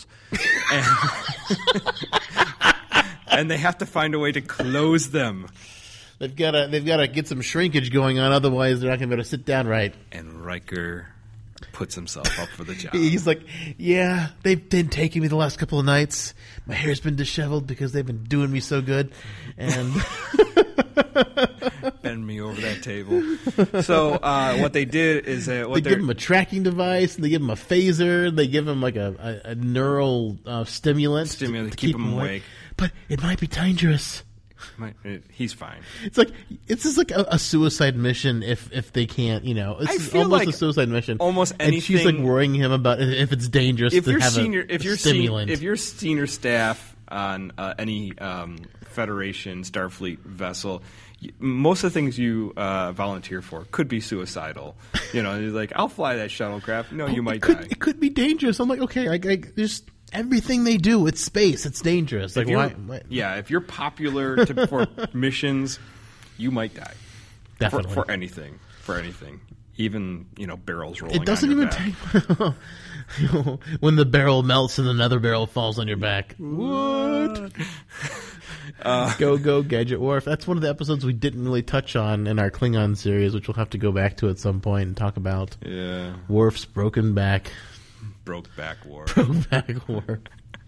And, and they have to find a way to close them. They've got to they've got to get some shrinkage going on, otherwise they're not going to be able to sit down right. And Riker puts himself up for the job. He's like, yeah, they've been taking me the last couple of nights. My hair's been disheveled because they've been doing me so good. And Bend me over that table. So uh, what they did is that what they they're give him a tracking device, and they give him a phaser, they give him like a, a, a neural uh, stimulant, Stimulant to, to keep him awake. But it might be dangerous. he's fine. It's like it's just like a, a suicide mission if if they can't, you know. It's I just feel almost like a suicide mission. almost And she's like anything- worrying him about if if it's dangerous If to you're have senior, a, if you're a sen- stimulant. if you're senior staff on uh, any um, Federation Starfleet vessel, y- most of the things you uh, volunteer for could be suicidal. You know, you're like, I'll fly that shuttlecraft. No, you it might could, die. It could be dangerous. I'm like, okay, I, I just everything they do, it's space, it's dangerous. Like If you're- why? why Yeah, if you're popular to, for missions, you might die. For, Definitely. for anything, for anything, even you know barrels rolling. It doesn't on your even back. take when the barrel melts and another barrel falls on your back. What? Uh, go go Gadget Wharf. That's one of the episodes we didn't really touch on in our Klingon series, which we'll have to go back to at some point and talk about. Yeah, Worf's broken back. broke back war. Broke back Worf.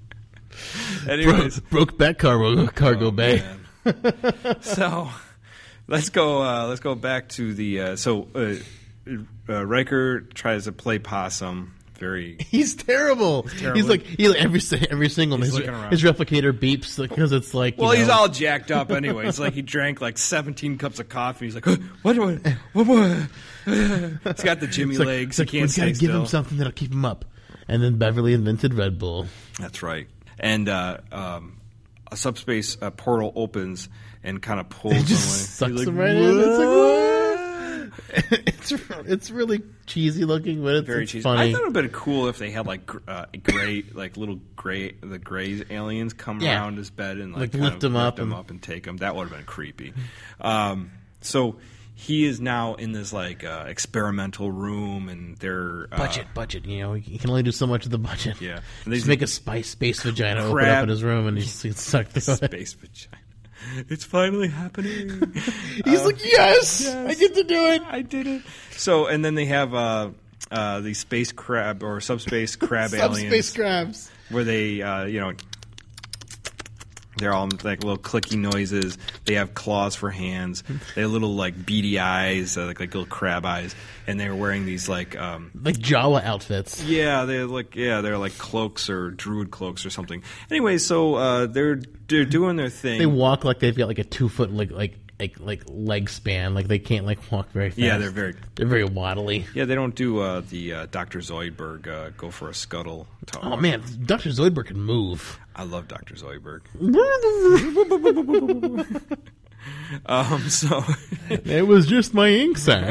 Anyways, Bro- broke back cargo cargo oh, bay. man. So let's go. Uh, let's go back to the. Uh, so uh, uh, Riker tries to play possum. Very. He's terrible. terrible. He's like he like every si- every single He's his, looking around. his replicator beeps because it's like you Well, he's know, all jacked up anyway. It's like he drank like seventeen cups of coffee. He's like, what? What? What? what, what? He's got the Jimmy it's like- legs. it's like, he can't we stay gotta give still. him something that'll keep him up. And then Beverly invented Red Bull. That's right. And uh, um, a subspace uh, portal opens and kind of pulls It him just away. sucks He's him like, right in. It's like, "What?" it's it's really cheesy looking, but it's, Very it's cheesy. funny. I thought it would have been cool if they had like gr- uh, gray, like little gray, the gray aliens come Yeah. around his bed and like, Like, kind lift of him up lift him and- up and take him. That would have been creepy. Um, so he is now in this like uh, experimental room, and they're uh, budget, budget. You know, he can only do so much of the budget. Yeah. And Just these- make a spice space vagina open crab- up in his room, and he's, he's sucked through it. space vagina. It's finally happening. He's Uh, like, yes, yes. I get to do it. I did it. So, and then they have uh, uh, the space crab or subspace crab aliens, Subspace crabs. where they, uh, you know, they're all like little clicky noises. They have claws for hands. They have little like beady eyes, uh, like like little crab eyes, and they're wearing these like. Um, Like Jawa outfits. Yeah, they're like yeah, they're like cloaks or druid cloaks or something. Anyway, so uh, they're they're doing their thing. They walk like they've got like a two foot like like like like leg span. Like they can't like walk very fast. Yeah, they're very- they're very waddly. Yeah, they don't do uh, the uh, Doctor Zoidberg uh, go for a scuttle talk. Oh man, Doctor Zoidberg can move. I love Doctor Zoidberg. um, so It was just my ink sac.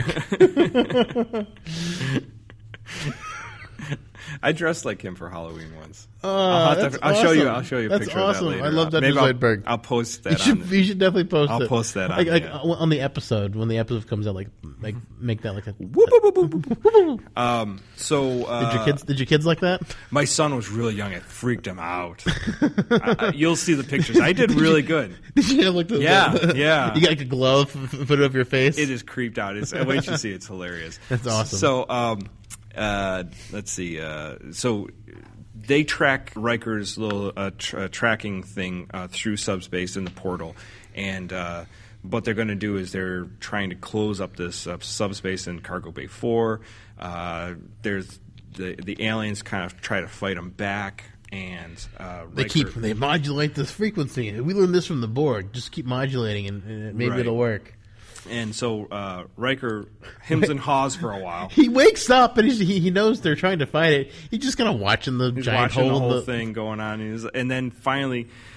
I dressed like him for Halloween once. Uh, I'll, have that's to, I'll show you. awesome. I'll show you a That's picture awesome. of that later. I love Doctor Maybe I'll- Zoidberg. I'll, post You that. should, on, you should definitely post I'll it. post that on, like, like yeah. on the episode when the episode comes out. Like like make that like a. um, so uh, Did your kids? Did your kids like that? my son was really young. It freaked him out. I, I- you'll see the pictures. I did really good. Did you have like the? Yeah, the- yeah. You got like a glove, put it over your face. It is creeped out. It's, wait till you see it. It's hilarious. That's awesome. So, um, uh, let's see. Uh, so they track Riker's little uh, tr- uh, tracking thing uh, through subspace in the portal, and uh, what they're going to do is they're trying to close up this uh, subspace in Cargo Bay Four. Uh, there's the the aliens kind of try to fight them back. And uh, they Riker, keep they modulate this frequency. We learned this from the Borg. Just keep modulating, and, and maybe Right. it'll work. and so uh, Riker hems and haws for a while. He wakes up and he's, he he knows they're trying to fight it. He's just kind of watching the He's giant watching hole the in whole the thing going on, and, he's, and then finally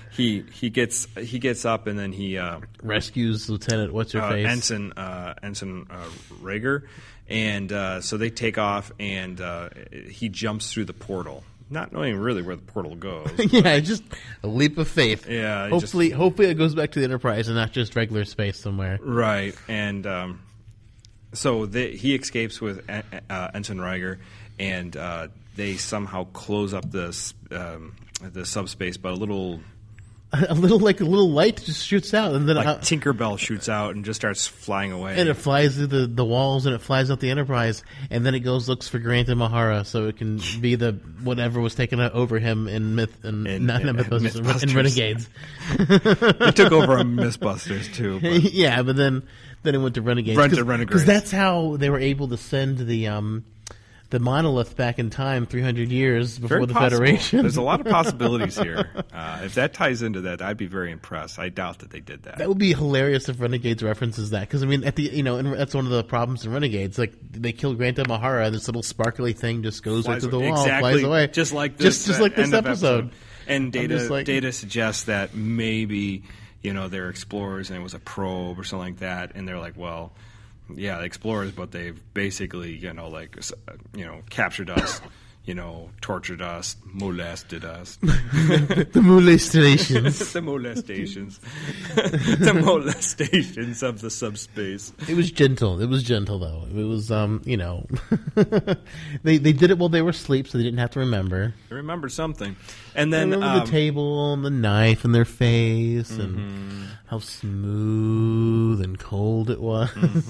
he he gets he gets up and then he uh, rescues Lieutenant what's her uh, face Ensign uh, Ensign uh, Rager, and uh, so they take off and uh, he jumps through the portal, not knowing really where the portal goes. Yeah, just a leap of faith. Yeah, he hopefully, just- hopefully it goes back to the Enterprise and not just regular space somewhere. Right, and um, so they, he escapes with uh, Ensign Riker, and uh, they somehow close up this um, the subspace, but a little A little like a little light just shoots out, and then like uh, Tinkerbell shoots out and just starts flying away. and it flies through the, the walls, and it flies out the Enterprise, and then it goes looks for Grant and Mahara, so it can be the whatever was taken over him in myth and In- not in, in Mythbusters, in Mythbusters. Renegades. It took over on Mythbusters too. But Yeah, but then then it went to Renegades. Went to Renegades. Because that's how they were able to send the um, the monolith back in time three hundred years before very the possible. Federation. There's a lot of possibilities here. Uh, if that ties into that, I'd be very impressed. I doubt that they did that. That would be hilarious if Renegades references that, because I mean, at the you know, and that's one of the problems in Renegades. Like they kill Grant Mahara, and this little sparkly thing just goes right Flies to the away. wall, exactly, flies away, just like this, just, just uh, like this end of episode. And I'm Data just like- Data suggests that maybe you know they're explorers and it was a probe or something like that, and they're like, well, yeah, explorers, but they've basically you know like uh, you know captured us. You know, tortured us, molested us. The molestations. the molestations. the molestations of the subspace. It was gentle. It was gentle, though. It was, um, you know, they they did it while they were asleep, so they didn't have to remember. I remember something. And I then remember um, the table and the knife in their face, and Mm-hmm. how smooth and cold it was.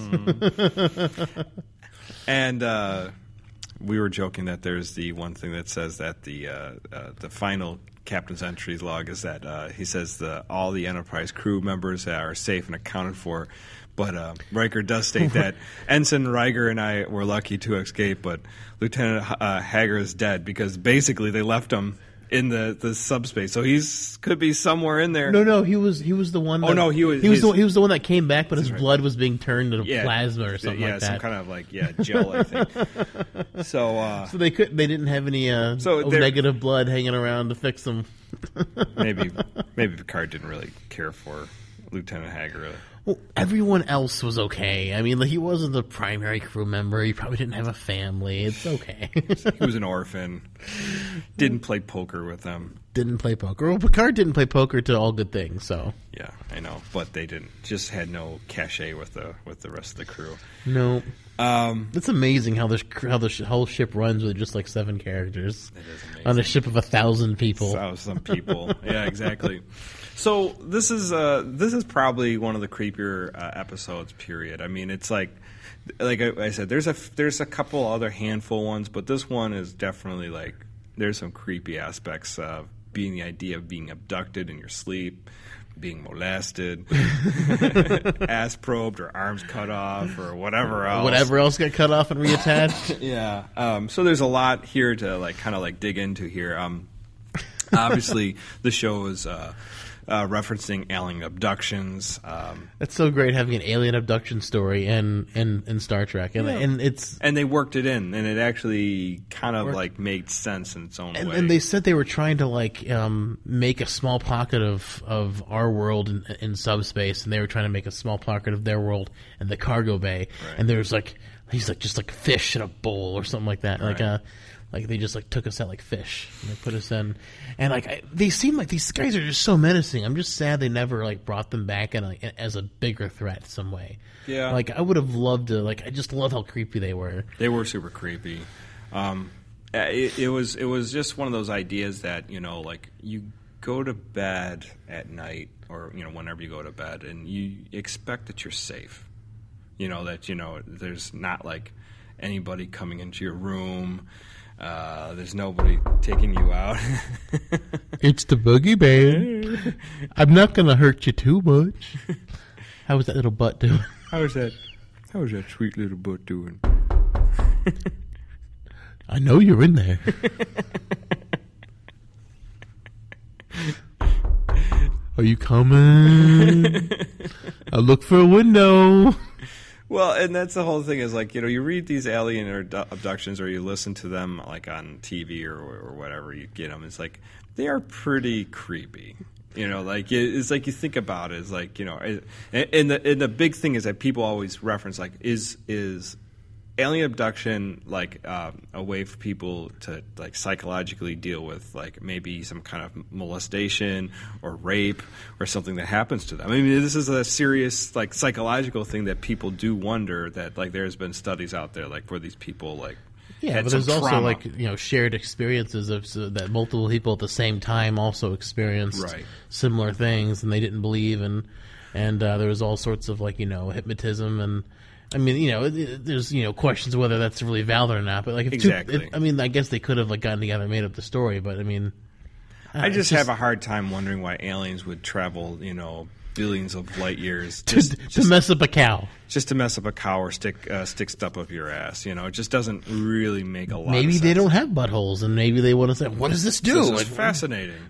Mm-hmm. and uh, we were joking that there's the one thing that says that the uh, uh, the final captain's entries log is that uh, he says the all the Enterprise crew members are safe and accounted for. But uh, Riker does state that Ensign Riker and I were lucky to escape, but Lieutenant uh, Hager is dead because basically they left him in the, the subspace. So he's could be somewhere in there. No, no, he was he was the one. That, Oh, no, he was- he was his- the, he was the one that came back, but his right. blood was being turned into Yeah, plasma or something yeah, like some that. kind of like yeah gel, I think. So. Uh, So they could they didn't have any uh, So of they're- negative blood hanging around to fix them. maybe maybe Picard didn't really care for Lieutenant Hager. Well, everyone else was okay. I mean, like, he wasn't the primary crew member. He probably didn't have a family. It's okay. He was an orphan. Didn't play poker with them. Didn't play poker. Well, Picard didn't play poker to all good things. So Yeah, I know, but they didn't. Just had no cachet with the with the rest of the crew. no, Um, it's amazing how this how the sh- whole ship runs with just like seven characters it is amazing. on a ship of a thousand people. So some people. Yeah, exactly. So this is uh, this is probably one of the creepier uh, episodes. Period. I mean, it's like like I, I said, there's a there's a couple other handful ones, but this one is definitely like there's some creepy aspects of being the idea of being abducted in your sleep, being molested, ass probed, or arms cut off, or whatever else. Whatever else got cut off and reattached. Yeah. Um, so there's a lot here to like kind of like dig into here. Um, obviously, the show is uh, uh, referencing alien abductions. Um, That's so great having an alien abduction story in in, in Star Trek, and Yeah. and it's and they worked it in, and it actually kind of Worked. like made sense in its own And, way. and they said they were trying to like um, make a small pocket of, of our world in, in subspace, and they were trying to make a small pocket of their world in the cargo bay. Right. And there's like he's like just like fish in a bowl or something like that. Like Right. uh, like they just like took us out like fish and they put us in, and like I, they seem like these guys are just so menacing. I'm just sad they never like brought them back in like, as a bigger threat some way. Yeah. Like I would have loved to. Like I just love how creepy they were. They were super creepy. Um, it, it was it was just one of those ideas that you know, like you go to bed at night, or you know, whenever you go to bed, and you expect that you're safe. You know that you know there's not like anybody coming into your room. Uh, there's nobody taking you out. It's the boogeyman. I'm not gonna hurt you too much. How was that little butt doing? How's that? How's that sweet little butt doing? I know you're in there. Are you coming? I look for a window. Well, and that's the whole thing is like, you know, you read these alien or abductions or you listen to them like on T V or, or whatever you get them. It's like they are pretty creepy. You know, like it, it's like you think about it, it's like, you know, and, and the and the big thing is that people always reference like is is alien abduction like um, a way for people to like psychologically deal with like maybe some kind of molestation or rape or something that happens to them. I mean, this is a serious like psychological thing that people do wonder that like there's been studies out there like where these people like yeah, had but some there's also trauma. like you know shared experiences of so that multiple people at the same time also experienced Right. similar things and they didn't believe and and uh, there was all sorts of like you know hypnotism and. I mean, you know, it, it, there's you know questions of whether that's really valid or not. But like, if Exactly. Two, if, I mean, I guess they could have like gotten together and made up the story. But I mean, uh, I just, it's have a hard time wondering why aliens would travel, you know, billions of light years to, just, to just, mess up a cow. just to mess up a cow or stick uh, stick stuff up your ass. You know, it just doesn't really make a lot. Maybe of they sense. don't have buttholes, and maybe they want to say, "What does this do?" This is Like, fascinating.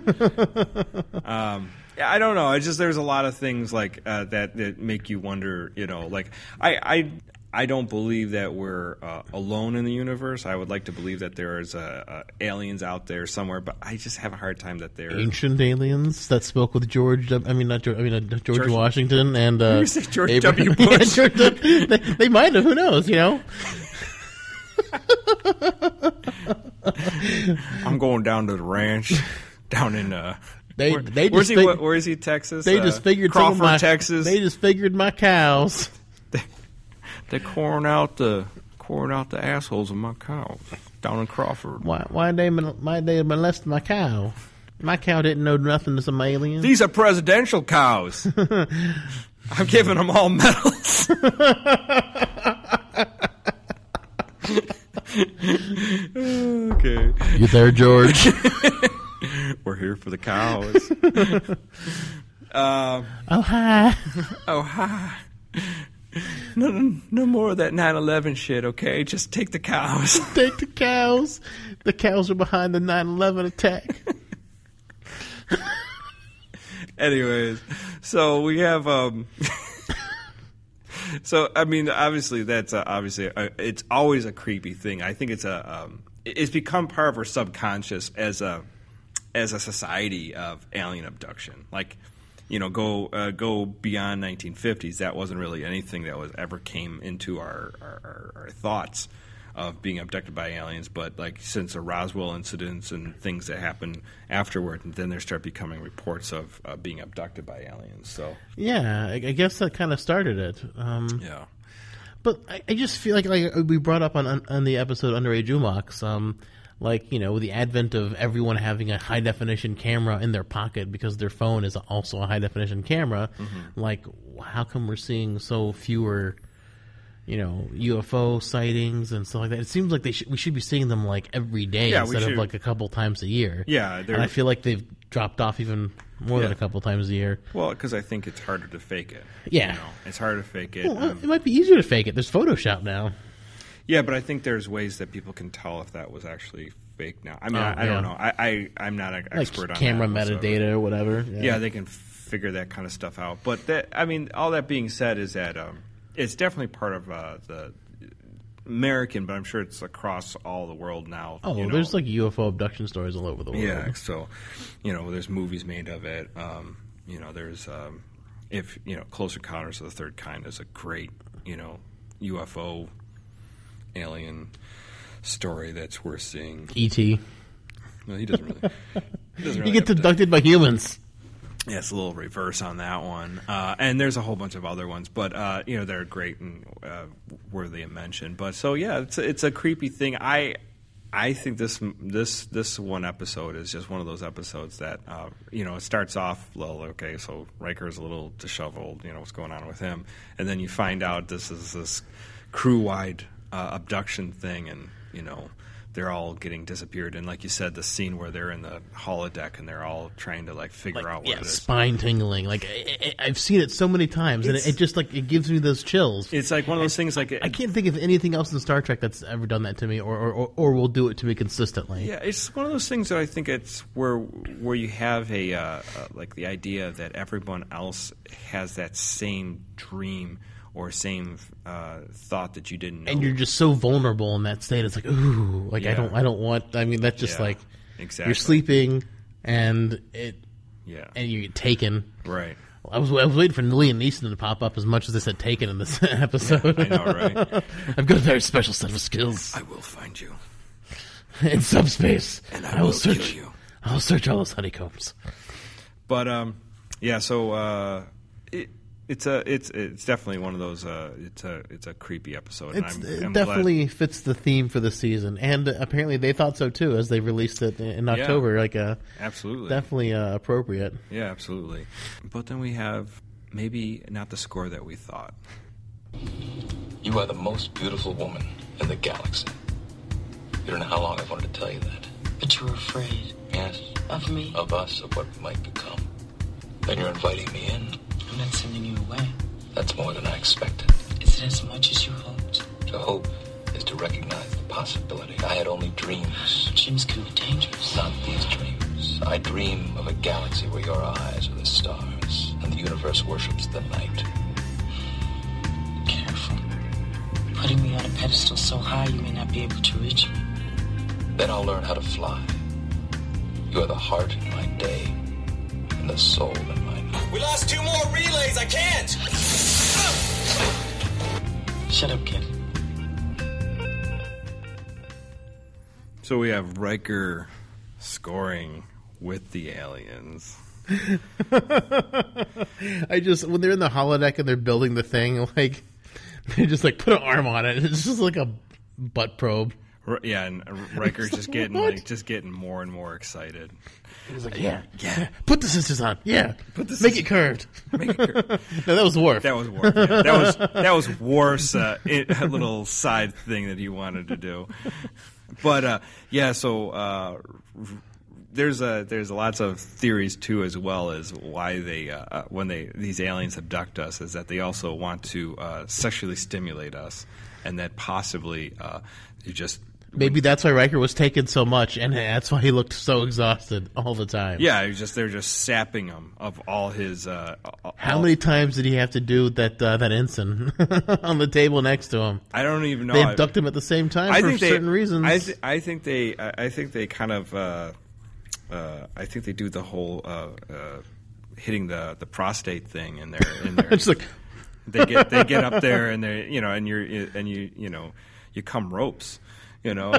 um, yeah, I don't know. I just there's a lot of things like uh, that that make you wonder. You know, like I I. I don't believe that we're uh, alone in the universe. I would like to believe that there is uh, uh, aliens out there somewhere, but I just have a hard time that they're ancient aliens that spoke with George. I mean, not George. I mean, uh, George, George- Washington and uh, You say George Abraham- W. Bush. Yeah, George- they, they might have. Who knows? You know. I'm going down to the ranch down in uh They- where, they where's just he fig- where is he Texas? They Uh, just figured some of Crawford, my, Texas. They just figured my cows. They coring out the coring out the assholes of my cows down in Crawford. Why? Why they? mon- Why they molest my cow? My cow didn't know nothing to some aliens. These are presidential cows. I'm giving them all medals. Okay. You there, George? We're here for the cows. um, Oh hi. oh, hi. No, no, no more of that nine eleven shit, okay? Just take the cows. Take the cows. The cows are behind the nine eleven attack. Anyways, so we have... Um, so, I mean, obviously, that's uh, obviously... A, it's always a creepy thing. I think it's a... Um, it's become part of our subconscious as a as a society of alien abduction. Like... You know, go uh, go beyond nineteen fifties. That wasn't really anything that was ever came into our, our, our, our thoughts of being abducted by aliens. But like since the Roswell incidents and things that happened afterward, and then there start becoming reports of uh, being abducted by aliens. So Yeah, I, I guess that kind of started it. Um, yeah, But I, I just feel like like we brought up on on the episode Underage Umox, um, like you know, with the advent of everyone having a high definition camera in their pocket because their phone is also a high definition camera. Mm-hmm. Like, how come we're seeing so fewer, you know, U F O sightings and stuff like that? It seems like they should, we should be seeing them like every day Yeah, we instead of should. like a couple times a year. Yeah, and they're- I feel like they've dropped off even more than Yeah. a couple times a year. well, because I think it's harder to fake it. Yeah. you know? It's harder to fake it. Well, Um, it might be easier to fake it. There's Photoshop now. Yeah, but I think there's ways that people can tell if that was actually fake now. I mean, Oh, I, I yeah. don't know. I, I, I'm not an Like expert on camera that whatsoever. metadata or whatever. Yeah, they can figure that kind of stuff out. But that, I mean, all that being said, is that um, it's definitely part of uh, the American, but I'm sure it's across all the world now. Oh, you know. there's like U F O abduction stories all over the world. Yeah, so you know, there's movies made of it. Um, you know, there's um, if you know, Close Encounters of the Third Kind is a great you know U F O alien story that's worth seeing. E T No, he doesn't really. He doesn't You really get have to- abducted by humans. Yeah, it's a little reverse on that one, uh, and there's a whole bunch of other ones, but uh, you know they're great and uh, worthy of mention. But so yeah, it's a, it's a creepy thing. I I think this this this one episode is just one of those episodes that uh, you know it starts off well, okay, so Riker's a little disheveled, you know what's going on with him, and then you find out this is this crew wide uh, abduction thing, and you know. They're all getting disappeared, and like you said, the scene where they're in the holodeck and they're all trying to like figure out what Yeah, it is. spine tingling. Like I, I, I've seen it so many times, and it, It's- it just like it gives me those chills. It's like one of those things. Like I can't think of anything else in Star Trek that's ever done that to me, or or, or, or will do it to me consistently. yeah, it's one of those things that I think it's where where you have a uh, uh, like the idea that everyone else has that same dream or same uh, thought that you didn't know. And you're just so vulnerable in that state. It's like, ooh, like I Yeah. don't, I don't want. I mean, that's just Yeah, like exactly. you're sleeping, and it Yeah. and you get Taken. Right. I was I was waiting for Liam Neeson to pop up as much as they said Taken in this episode. Yeah, I know, right? I've got a very special set of skills I will find you. in subspace. And I will search. kill you. I will search all those honeycombs. But um, yeah. So uh, it, it's a it's it's definitely one of those. Uh, it's a it's a creepy episode. It's, and I'm, it I'm definitely glad. fits the theme for the season, and apparently they thought so too, as they released it in October. Like, uh, Absolutely. definitely uh, appropriate. Yeah, absolutely. But then we have maybe not the score that we thought. You are the most beautiful woman in the galaxy. You don't know how long I've wanted to tell you that. But you were afraid. Yes, Of me? of us, of what we might become. Then you're inviting me in. I'm not sending you away. That's more than I expected. Is it as much as you hoped? To hope is to recognize the possibility. I had only dreams. Dreams can be dangerous. Not these dreams. I dream of a galaxy where your eyes are the stars and the universe worships the night. Careful. Putting me on a pedestal so high you may not be able to reach me. Then I'll learn how to fly. You are the heart in my day and the soul in my night. We lost two more relays. I can't. Shut up, kid. So we have Riker scoring with the aliens. I just when they're in the holodeck and they're building the thing, like they just like put an arm on it. It's just like a butt probe. R- Yeah, and Riker's just getting What? like just getting more and more excited. He's like, yeah, yeah, put the sensors on, yeah, Put the make sensors- it curved. Make it cur- No, that was Worf. That was Worf. Yeah. That was that was Worf's uh, it, a little side thing that he wanted to do. But uh, yeah, so uh, there's a there's lots of theories too, as well as why they uh, uh, when they these aliens abduct us, is that they also want to uh, sexually stimulate us, and that possibly uh, you just Maybe that's why Riker was taken so much, and that's why he looked so exhausted all the time. yeah, it's just they're just sapping him of all his. Uh, all, How many times did he have to do that uh, that ensign on the table next to him? I don't even know. They I- abduct him at the same time I for think they, certain reasons. I, th- I think they. I I think they kind of. Uh, uh, I think they do the whole uh, uh, hitting the, the prostate thing in their in their. It's like they get they get up there and they you know and you're and you you know you come ropes. You know,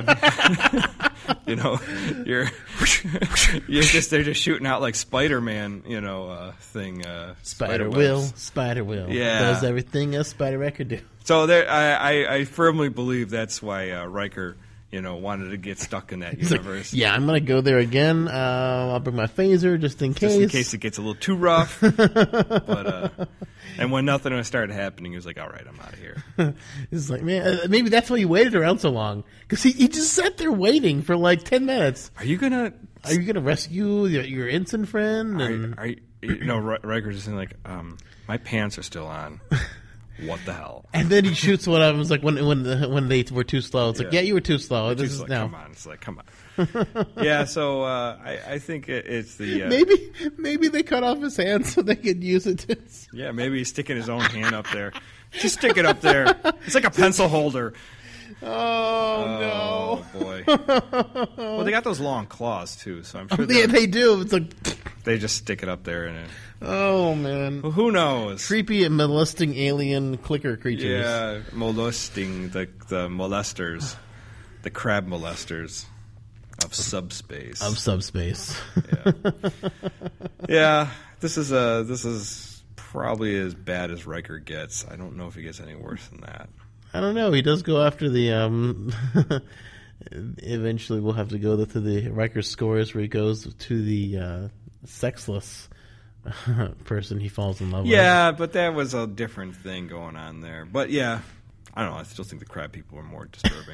you know, you're you're just they're just shooting out like Spider-Man, you know, uh, thing. Uh, Spider webs. Will, Spider Will, Yeah. does everything a Spider Wreck could do. So there, I, I, I firmly believe that's why uh, Riker, you know, wanted to get stuck in that He's like, universe. yeah, I'm gonna go there again. Uh, I'll bring my phaser just in case. Just in case it gets a little too rough. but uh, and when nothing started happening, he was like, "All right, I'm out of here." It's like, man, uh, maybe that's why he waited around so long, because he, he just sat there waiting for like ten minutes. Are you gonna? Are you gonna rescue your, your ensign friend? Are, And are you, you know, R- Riker's just like, um, my pants are still on. What the hell? and then he shoots one of them. It's like when when the, when they were too slow. It's like, Yeah. yeah, you were too slow. This She's is like, now. come on. It's like, come on. yeah. So uh, I, I think it, it's the uh, Maybe maybe they cut off his hand so they could use it to. yeah. Maybe he's sticking his own hand up there. Just stick it up there. It's like a pencil holder. Oh, Oh boy. Well, they got those long claws too, so I'm no! sure They, they they do. It's like, they just stick it up there and it, oh man, well, who knows? creepy and molesting alien clicker creatures. Yeah, molesting the the molesters, the crab molesters of subspace. Of subspace. yeah. yeah, this is uh this is probably as bad as Riker gets. I don't know if he gets any worse than that. I don't know. He does go after the. Um, eventually, we'll have to go to the Riker scores where he goes to the uh, sexless person he falls in love with. Yeah, but that was a different thing going on there. But yeah, I don't know. I still think the crab people are more disturbing.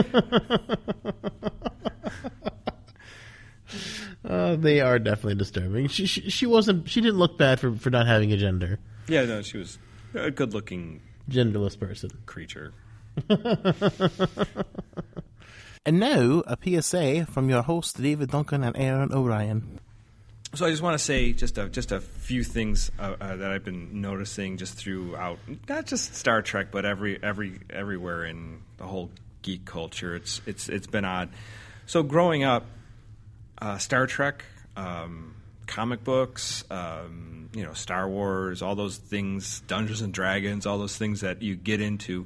Uh, they are definitely disturbing. She, she she wasn't. She didn't look bad for for not having a gender, Yeah, no, she was a good-looking genderless person. creature. And now a P S A from your hosts David Duncan and Aaron O'Brien. So I just want to say just a, just a few things uh, uh, that I've been noticing just throughout, not just Star Trek, but every every everywhere in the whole geek culture. It's it's it's been odd. So growing up, uh, Star Trek um, comic books, um, you know, Star Wars, all those things, Dungeons and Dragons, all those things that you get into,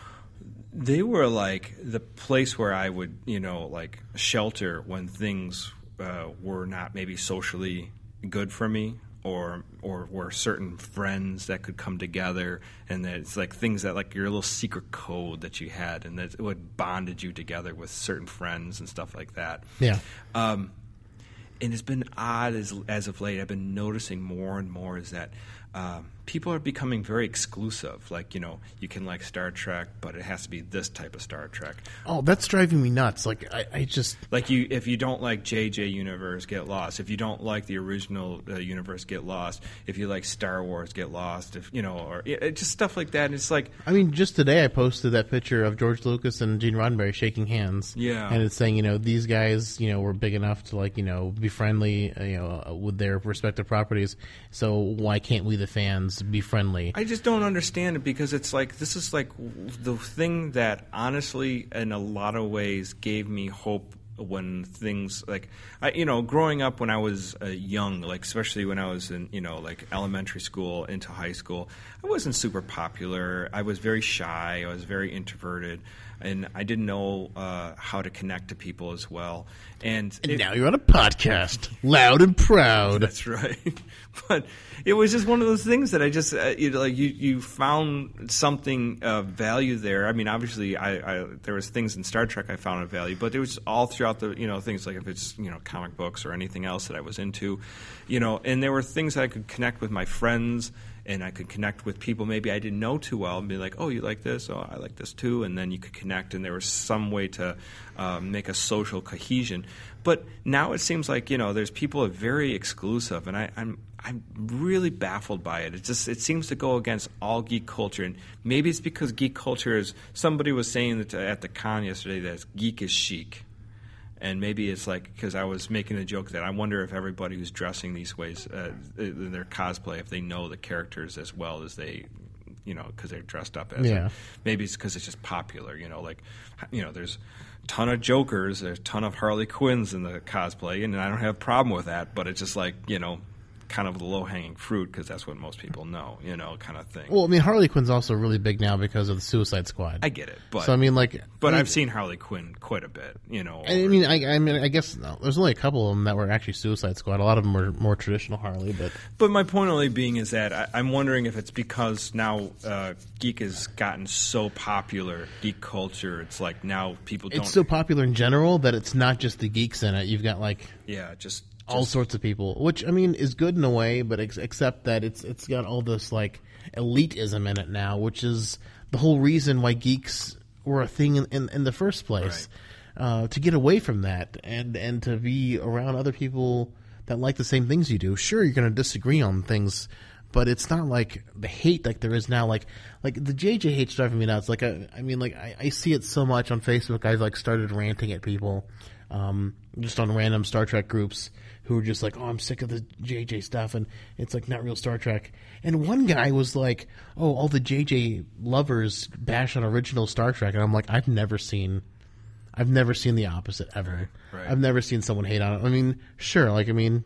they were like the place where I would, you know, like shelter when things uh, were not maybe socially good for me, or or were certain friends that could come together, and that it's like things that like your little secret code that you had, and that would bonded you together with certain friends and stuff like that. Yeah. Um, and it's been odd as as of late. I've been noticing more and more is that um, people are becoming very exclusive. Like, you know, you can like Star Trek, but it has to be this type of Star Trek. Oh, that's driving me nuts. Like, I, I just... Like, you, if you don't like J J Universe, get lost. If you don't like the original uh, universe, get lost. If you like Star Wars, get lost. If you know, or it, it, just stuff like that. And it's like... I mean, just today I posted that picture of George Lucas and Gene Roddenberry shaking hands. Yeah. And it's saying, you know, these guys, you know, were big enough to, like, you know, be friendly, uh, you know, uh, with their respective properties. So why can't we, the fans, be friendly? I just don't understand it, because it's like, this is like the thing that honestly in a lot of ways gave me hope when things like, I, you know, growing up when I was uh, young, like especially when I was in, you know, like elementary school into high school, I wasn't super popular. I was very shy. I was very introverted, and I didn't know uh, how to connect to people as well. And, And it, now you're on a podcast, loud and proud. That's right. But it was just one of those things that I just, uh, you know, like you, you found something of value there. I mean, obviously, I, I there was things in Star Trek I found of value, but it was all throughout the, you know, things like if it's, you know, comic books or anything else that I was into, you know, and there were things that I could connect with my friends, and I could connect with people maybe I didn't know too well, and be like, oh, you like this? Oh, I like this too. And then you could connect, and there was some way to um, make a social cohesion. But now it seems like, you know, there's people are very exclusive, and I, I'm I'm really baffled by it. It just it seems to go against all geek culture, and maybe it's because geek culture is. Somebody was saying that at the con yesterday that geek is chic. And maybe it's like, because I was making a joke that I wonder if everybody who's dressing these ways uh, in their cosplay, if they know the characters as well as they, you know, because they're dressed up as Yeah. it. Maybe it's because it's just popular, you know, like, you know, there's a ton of Jokers, there's a ton of Harley Quinns in the cosplay, and I don't have a problem with that, but it's just like, you know, kind of the low-hanging fruit, because that's what most people know, you know, kind of thing. Well, I mean, Harley Quinn's also really big now because of the Suicide Squad. I get it, but so I mean, like, but I mean, I've seen Harley Quinn quite a bit, you know. I mean, I, I mean, I guess no, there's only a couple of them that were actually Suicide Squad. A lot of them were more traditional Harley, but But my point only being is that I, I'm wondering if it's because now uh, geek has gotten so popular, geek culture. It's like now people don't. it's so popular in general that it's not just the geeks in it. You've got like yeah, just, just all sorts of people, which I mean is good in a way, but ex- except that it's it's got all this like elitism in it now, which is the whole reason why geeks were a thing in, in, in the first place. Right. Uh, to get away from that and and to be around other people that like the same things you do. Sure, you're going to disagree on things, but it's not like the hate like there is now. Like like the J J hate's driving me nuts. Like I, I mean, like I, I see it so much on Facebook. I've like started ranting at people, um, just on random Star Trek groups who are just like, oh, I'm sick of the J J stuff, and it's like not real Star Trek. And one guy was like, oh, all the J J lovers bash on original Star Trek, and I'm like, I've never seen. I've never seen the opposite ever. Right. I've never seen someone hate on it. I mean, sure, like I mean.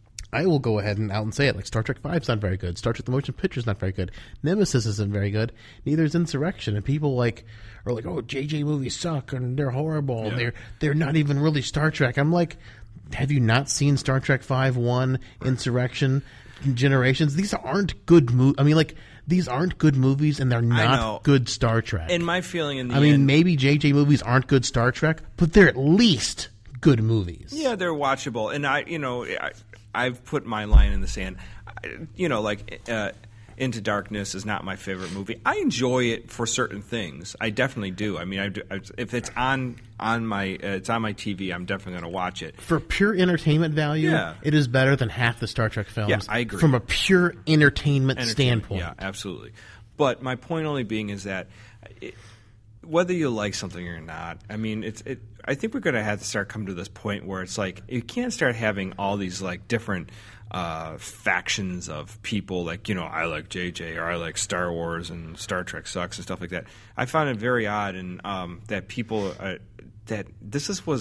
I will go ahead and out and say it. Like Star Trek five's not very good. Star Trek the Motion Picture's not very good. Nemesis isn't very good. Neither is Insurrection. And people like are like, oh, J J movies suck and they're horrible. Yeah. They're they're not even really Star Trek. I'm like, have you not seen Star Trek five, one, Insurrection, Generations? These aren't good movies. I mean, like these aren't good movies, and they're know. not good Star Trek. And my feeling in the I mean, end, maybe J J movies aren't good Star Trek, but they're at least good movies. yeah, they're watchable. And I, you know, I, I've put my line in the sand. I, you know, like uh, Into Darkness is not my favorite movie. I enjoy it for certain things. I definitely do. I mean, I, do, I if it's on on my uh, it's on my T V, I'm definitely going to watch it. For pure entertainment value, Yeah. it is better than half the Star Trek films. Yeah, I agree. From a pure entertainment, Entertainment, standpoint. Yeah, absolutely. But my point only being is that it, whether you like something or not, I mean, it's it. I think we're going to have to start coming to this point where it's like you can't start having all these like different uh, factions of people. Like, you know, I like J J or I like Star Wars and Star Trek sucks and stuff like that. I find it very odd and um, that people uh, that this is was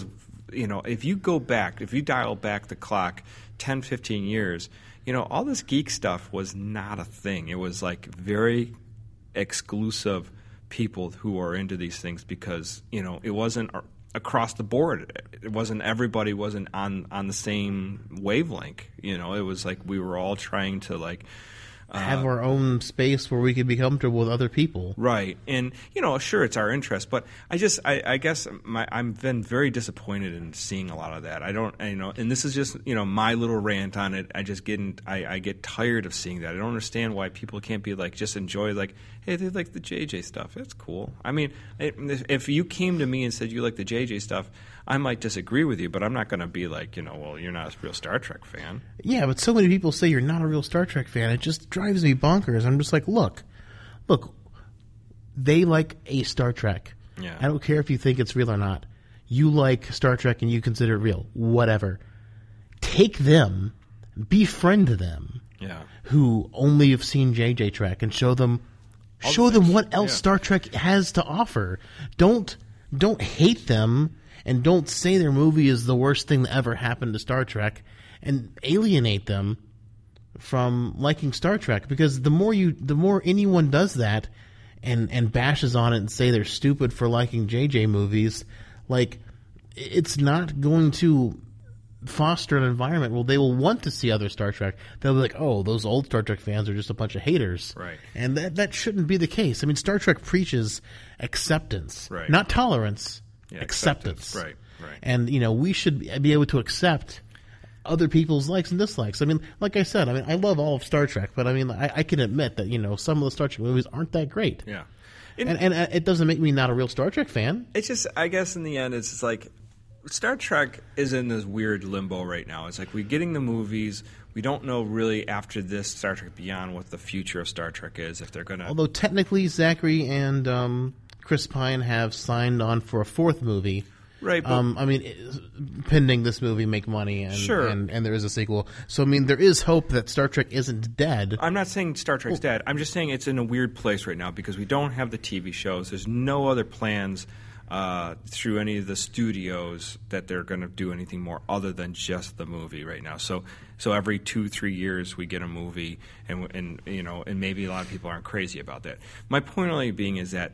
you know, if you go back, if you dial back the clock ten, fifteen years, you know, all this geek stuff was not a thing. It was like very exclusive people who are into these things because, you know, it wasn't across the board. It wasn't everybody wasn't on, on the same wavelength. You know, it was like we were all trying to like uh, have our own space where we could be comfortable with other people. Right. And, you know, sure, it's our interest, but I just, I, I guess my, I've been very disappointed in seeing a lot of that. I don't, you know, and this is just, you know, my little rant on it. I just get, I, I get tired of seeing that. I don't understand why people can't be like, just enjoy, like, hey, they like the J J stuff. That's cool. I mean, if you came to me and said you like the J J stuff, I might disagree with you, but I'm not going to be like, you know, well, you're not a real Star Trek fan. Yeah, but so many people say you're not a real Star Trek fan. It just drives me bonkers. I'm just like, look, look, they like a Star Trek. Yeah. I don't care if you think it's real or not. You like Star Trek and you consider it real. Whatever. Take them, befriend them, yeah. who only have seen J J Trek, and show them All show the them things. what else Yeah. Star Trek has to offer. Don't don't hate them. And don't say their movie is the worst thing that ever happened to Star Trek, and alienate them from liking Star Trek. Because the more you, the more anyone does that, and and bashes on it and say they're stupid for liking J J movies, like it's not going to foster an environment where they will want to see other Star Trek. They'll be like, oh, those old Star Trek fans are just a bunch of haters. Right. And that that shouldn't be the case. I mean, Star Trek preaches acceptance, Right. not tolerance. Yeah, acceptance. acceptance. Right, right. And, you know, we should be able to accept other people's likes and dislikes. I mean, like I said, I mean, I love all of Star Trek, but I mean, I, I can admit that, you know, some of the Star Trek movies aren't that great. Yeah. And, and, and it doesn't make me not a real Star Trek fan. It's just, I guess in the end, it's just like Star Trek is in this weird limbo right now. It's like we're getting the movies. We don't know really after this Star Trek Beyond what the future of Star Trek is, if they're going to... Although technically Zachary and um, Chris Pine have signed on for a fourth movie. Right, but... Um, I mean, it- pending this movie make money and, Sure. and, and there is a sequel. So, I mean, there is hope that Star Trek isn't dead. I'm not saying Star Trek's dead. I'm just saying it's in a weird place right now because we don't have the T V shows. There's no other plans uh, through any of the studios that they're going to do anything more other than just the movie right now. So, so every two, three years we get a movie, and and you know, and maybe a lot of people aren't crazy about that. My point only being is that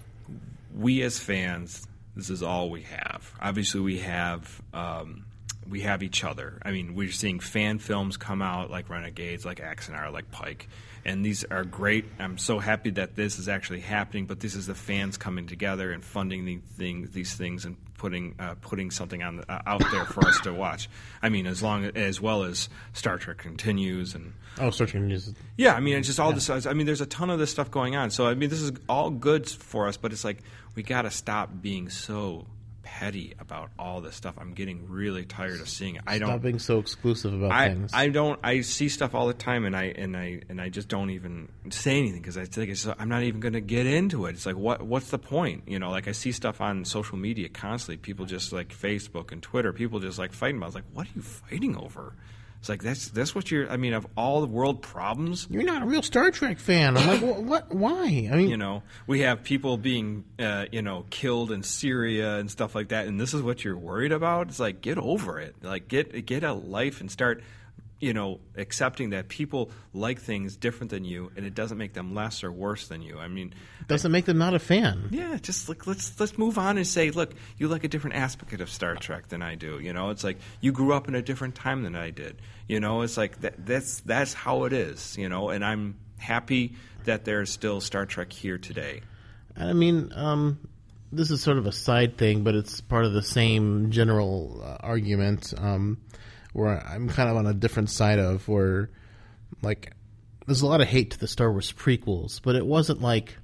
we as fans, this is all we have. Obviously, we have. Um, We have each other. I mean, we're seeing fan films come out like Renegades, like Axanar, like Pike, and these are great. I'm so happy that this is actually happening. But this is the fans coming together and funding the thing, these things, and putting uh, putting something on the, uh, out there for us to watch. I mean, as long as well as Star Trek continues and Oh, Star Trek is... yeah, I mean, it's just all this. I mean, there's a ton of this stuff going on. So I mean, this is all good for us. But it's like we got to stop being so petty about all this stuff. I'm getting really tired of seeing it. I don't Stop being so exclusive about I, things. I don't. I see stuff all the time, and I and I and I just don't even say anything because I think it's. I'm not even going to get into it. It's like, what? What's the point? You know, like I see stuff on social media constantly. People just like Facebook and Twitter. People just like fighting about. I was like, what are you fighting over? It's like that's that's what you're. I mean, of all the world problems, You're not a real Star Trek fan. I'm like, what? what why? I mean, you know, we have people being, uh, you know, killed in Syria and stuff like that, and this is what you're worried about. It's like, get over it. Like, get get a life and start, you know, accepting that people like things different than you, and it doesn't make them less or worse than you. I mean, doesn't make them not a fan. yeah, just like let's let's move on and say, look, you like a different aspect of Star Trek than I do. You know, it's like you grew up in a different time than I did. You know, it's like that, that's that's how it is. You know, and I'm happy that there's still Star Trek here today. I mean, um, this is sort of a side thing, but it's part of the same general uh, argument um, where I'm kind of on a different side of where, like, there's a lot of hate to the Star Wars prequels, but it wasn't like,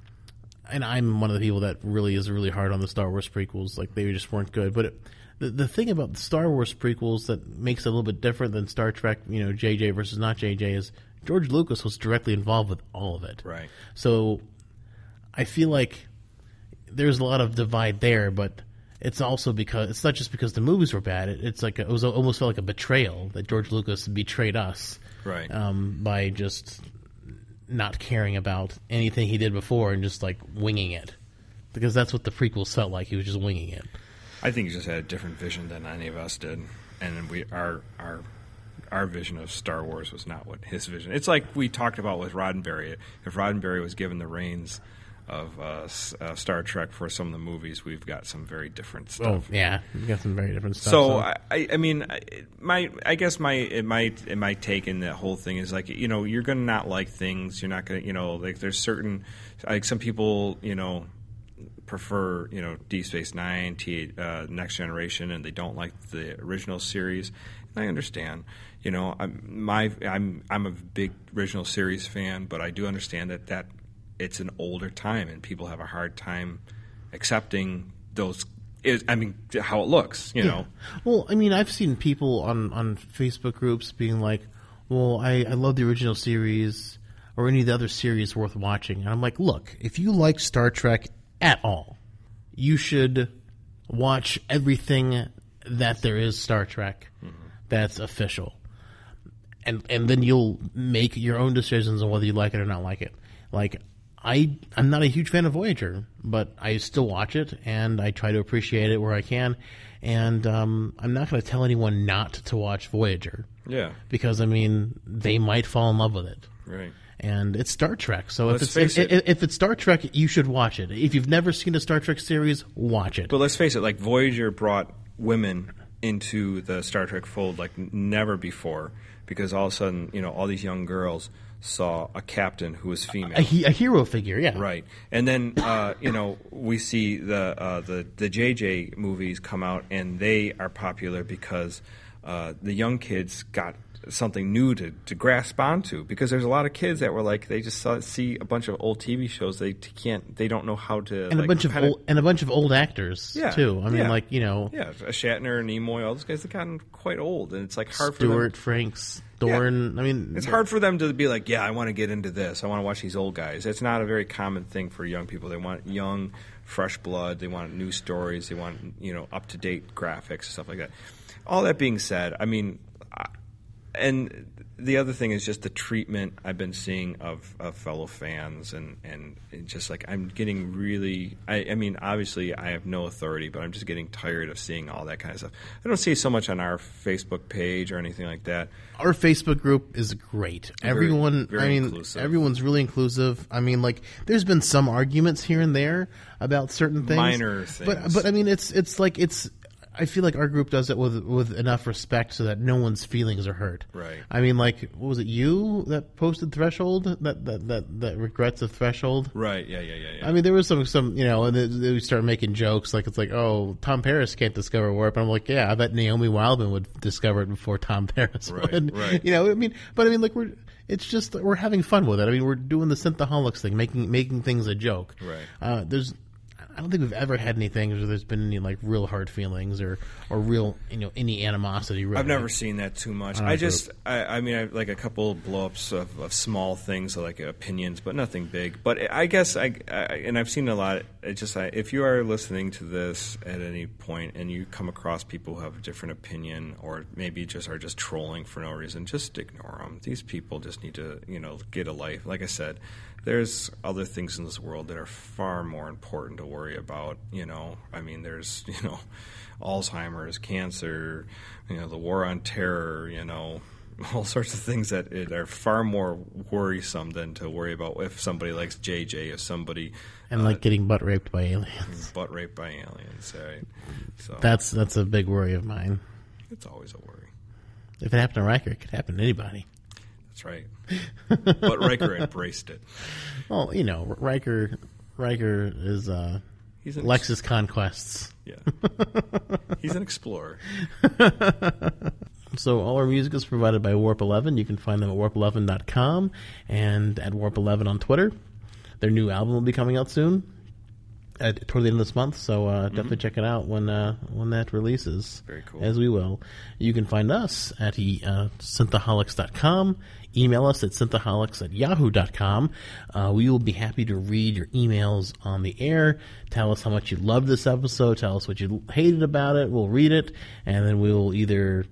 and I'm one of the people that really is really hard on the Star Wars prequels, like they just weren't good. But it, the the thing about the Star Wars prequels that makes it a little bit different than Star Trek, you know, J J versus not J J, is George Lucas was directly involved with all of it. Right. So I feel like there's a lot of divide there, but it's also because it's not just because the movies were bad. It, it's like a, it was almost felt like a betrayal that George Lucas betrayed us, Right. Um, by just not caring about anything he did before and just like winging it, because that's what the prequels felt like. He was just winging it. I think he just had a different vision than any of us did, and we our our our vision of Star Wars was not what his vision. It's like we talked about with Roddenberry. If Roddenberry was given the reins of uh, uh, Star Trek for some of the movies, we've got some very different stuff. Oh yeah, we've got some very different stuff. So, so. I, I mean, my I guess my it might it might take in that whole thing is like, you know, you're gonna not like things. You're not gonna, you know, like there's certain like some people, you know, prefer, you know, Deep Space Nine, T, uh, Next Generation, and they don't like the original series. And I understand. You know, I'm my I'm I'm a big original series fan, but I do understand that that it's an older time and people have a hard time accepting those. Is, I mean, how it looks. You yeah. know. Well, I mean, I've seen people on, on Facebook groups being like, "Well, I, I love the original series or any of the other series worth watching," and I'm like, "Look, if you like Star Trek at all, you should watch everything that there is Star Trek mm-hmm. that's official." And and then you'll make your own decisions on whether you like it or not like it. Like, I, I'm not a huge fan of Voyager, but I still watch it, and I try to appreciate it where I can. And um, I'm not going to tell anyone not to watch Voyager. Yeah. Because, I mean, they might fall in love with it. Right. And it's Star Trek, so Let's if it's face if, it. if it's Star Trek, you should watch it. If you've never seen a Star Trek series, watch it. But let's face it, like Voyager brought women into the Star Trek fold like never before. Because all of a sudden, you know, all these young girls saw a captain who was female, a, a hero figure, yeah, right. And then, uh, you know, we see the uh, the the J J movies come out, and they are popular because uh, the young kids got something new to, to grasp onto. Because there's a lot of kids that were like, they just saw, see a bunch of old T V shows, they can't, they don't know how to, and like, a bunch of kinda, old, and a bunch of old actors yeah, too. I mean, yeah. like you know, yeah, Shatner and Nimoy, all those guys have gotten quite old, and it's like hard Stewart, for them. Franks, Dorn. Yeah. I mean, it's hard for them to be like, yeah, I want to get into this. I want to watch these old guys. It's not a very common thing for young people. They want young, fresh blood. They want new stories. They want, you know, up to date graphics and stuff like that. All that being said, I mean, I, and the other thing is just the treatment I've been seeing of, of fellow fans, and, and it just like I'm getting really I, I mean obviously I have no authority, but I'm just getting tired of seeing all that kind of stuff. I don't see so much on our Facebook page or anything like that. Our Facebook group is great. Very, Everyone, very I mean, inclusive. everyone's really inclusive. I mean, like there's been some arguments here and there about certain things, Minor things. but but I mean, it's it's like it's. I feel like our group does it with with enough respect so that no one's feelings are hurt. Right. I mean, like, what was it you that posted Threshold? That that that, that regrets of Threshold? Right. Yeah. Yeah. Yeah. yeah. I mean, there was some some you know, and then we start making jokes like it's like, oh, Tom Paris can't discover warp, and I'm like, yeah, I bet Naomi Wildman would discover it before Tom Paris Right, would. right. You know, I mean, but I mean, like we're. It's just we're having fun with it. I mean, we're doing the Synthaholics thing, making making things a joke. Right. Uh, there's, I don't think we've ever had anything where there's been any like real hard feelings or, or real you know any animosity. Really. I've never seen that too much. I just, I, I mean, I have like a couple blow-ups of, of small things, like opinions, but nothing big. But I guess, I, I and I've seen a lot. It just, I, if you are listening to this at any point and you come across people who have a different opinion, or maybe just are just trolling for no reason, just ignore them. These people just need to, you know, get a life. Like I said, there's other things in this world that are far more important to worry about. You know, I mean, there's, you know, Alzheimer's, cancer, you know, the war on terror, you know, all sorts of things that it are far more worrisome than to worry about if somebody likes J J, if somebody and uh, like getting butt raped by aliens. Butt raped by aliens, right? So that's that's a big worry of mine. It's always a worry. If it happened to Riker, it could happen to anybody. That's right. But Riker embraced it. Well, you know, Riker Riker is uh, He's an Lexus ex- Conquests. Yeah. He's an explorer. So all our music is provided by Warp eleven. You can find them at warp eleven dot com and at Warp eleven on Twitter. Their new album will be coming out soon, at, toward the end of this month, so uh, mm-hmm. definitely check it out when uh, when that releases. Very cool. As we will. You can find us at uh, synthaholics dot com. Email us at synthaholics at yahoo dot com. Uh, we will be happy to read your emails on the air. Tell us how much you loved this episode. Tell us what you hated about it. We'll read it, and then we will either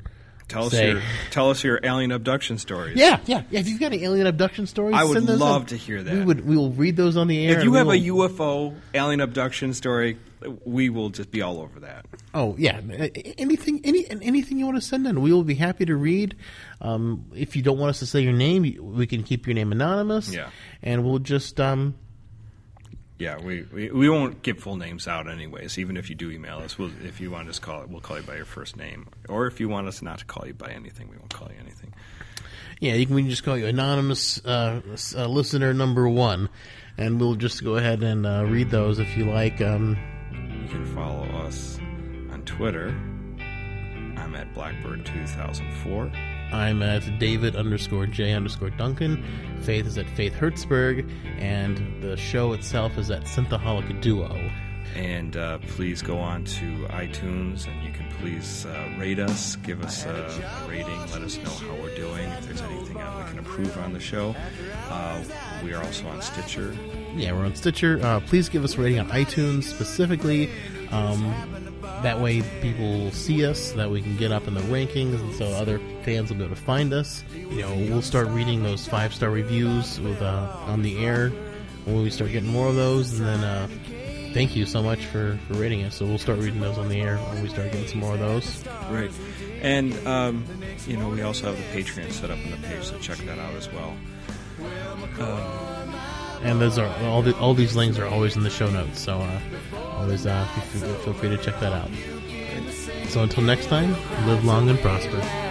Tell us say. your tell us your alien abduction stories. Yeah, yeah, yeah. If you've got any alien abduction stories, I would send those love in. to hear that. We would we will read those on the air. If you and have we a will- U F O alien abduction story, we will just be all over that. Oh yeah, anything, any anything you want to send in, we will be happy to read. Um, if you don't want us to say your name, we can keep your name anonymous. Yeah. and we'll just um, Yeah, we, we, we won't give full names out anyways. Even if you do email us, we'll, if you want us to call it, we'll call you by your first name. Or if you want us not to call you by anything, we won't call you anything. yeah, you can we can just call you anonymous uh, uh, listener number one, and we'll just go ahead and uh, read those if you like. Um, You can follow us on Twitter. I'm at Blackbird two thousand four. I'm at David underscore J underscore Duncan. Faith is at Faith Hertzberg, and the show itself is at Synthaholic Duo. And uh, please go on to iTunes, and you can please uh, rate us, give us a, a rating, let us know how we're doing, if there's anything uh, we can improve on the show. Uh, we are also on Stitcher. Yeah, we're on Stitcher. Uh, please give us a rating on iTunes specifically. Um, that way people will see us, that we can get up in the rankings, and so other fans will be able to find us. You know, we'll start reading those five-star reviews with uh, on the air when we start getting more of those, and then uh, thank you so much for, for rating us. So we'll start reading those on the air when we start getting some more of those. Right. And, um, you know, we also have the Patreon set up on the page, so check that out as well. Um, And those are all the, all these links are always in the show notes, so uh, always uh, feel, feel free to check that out. So until next time, live long and prosper.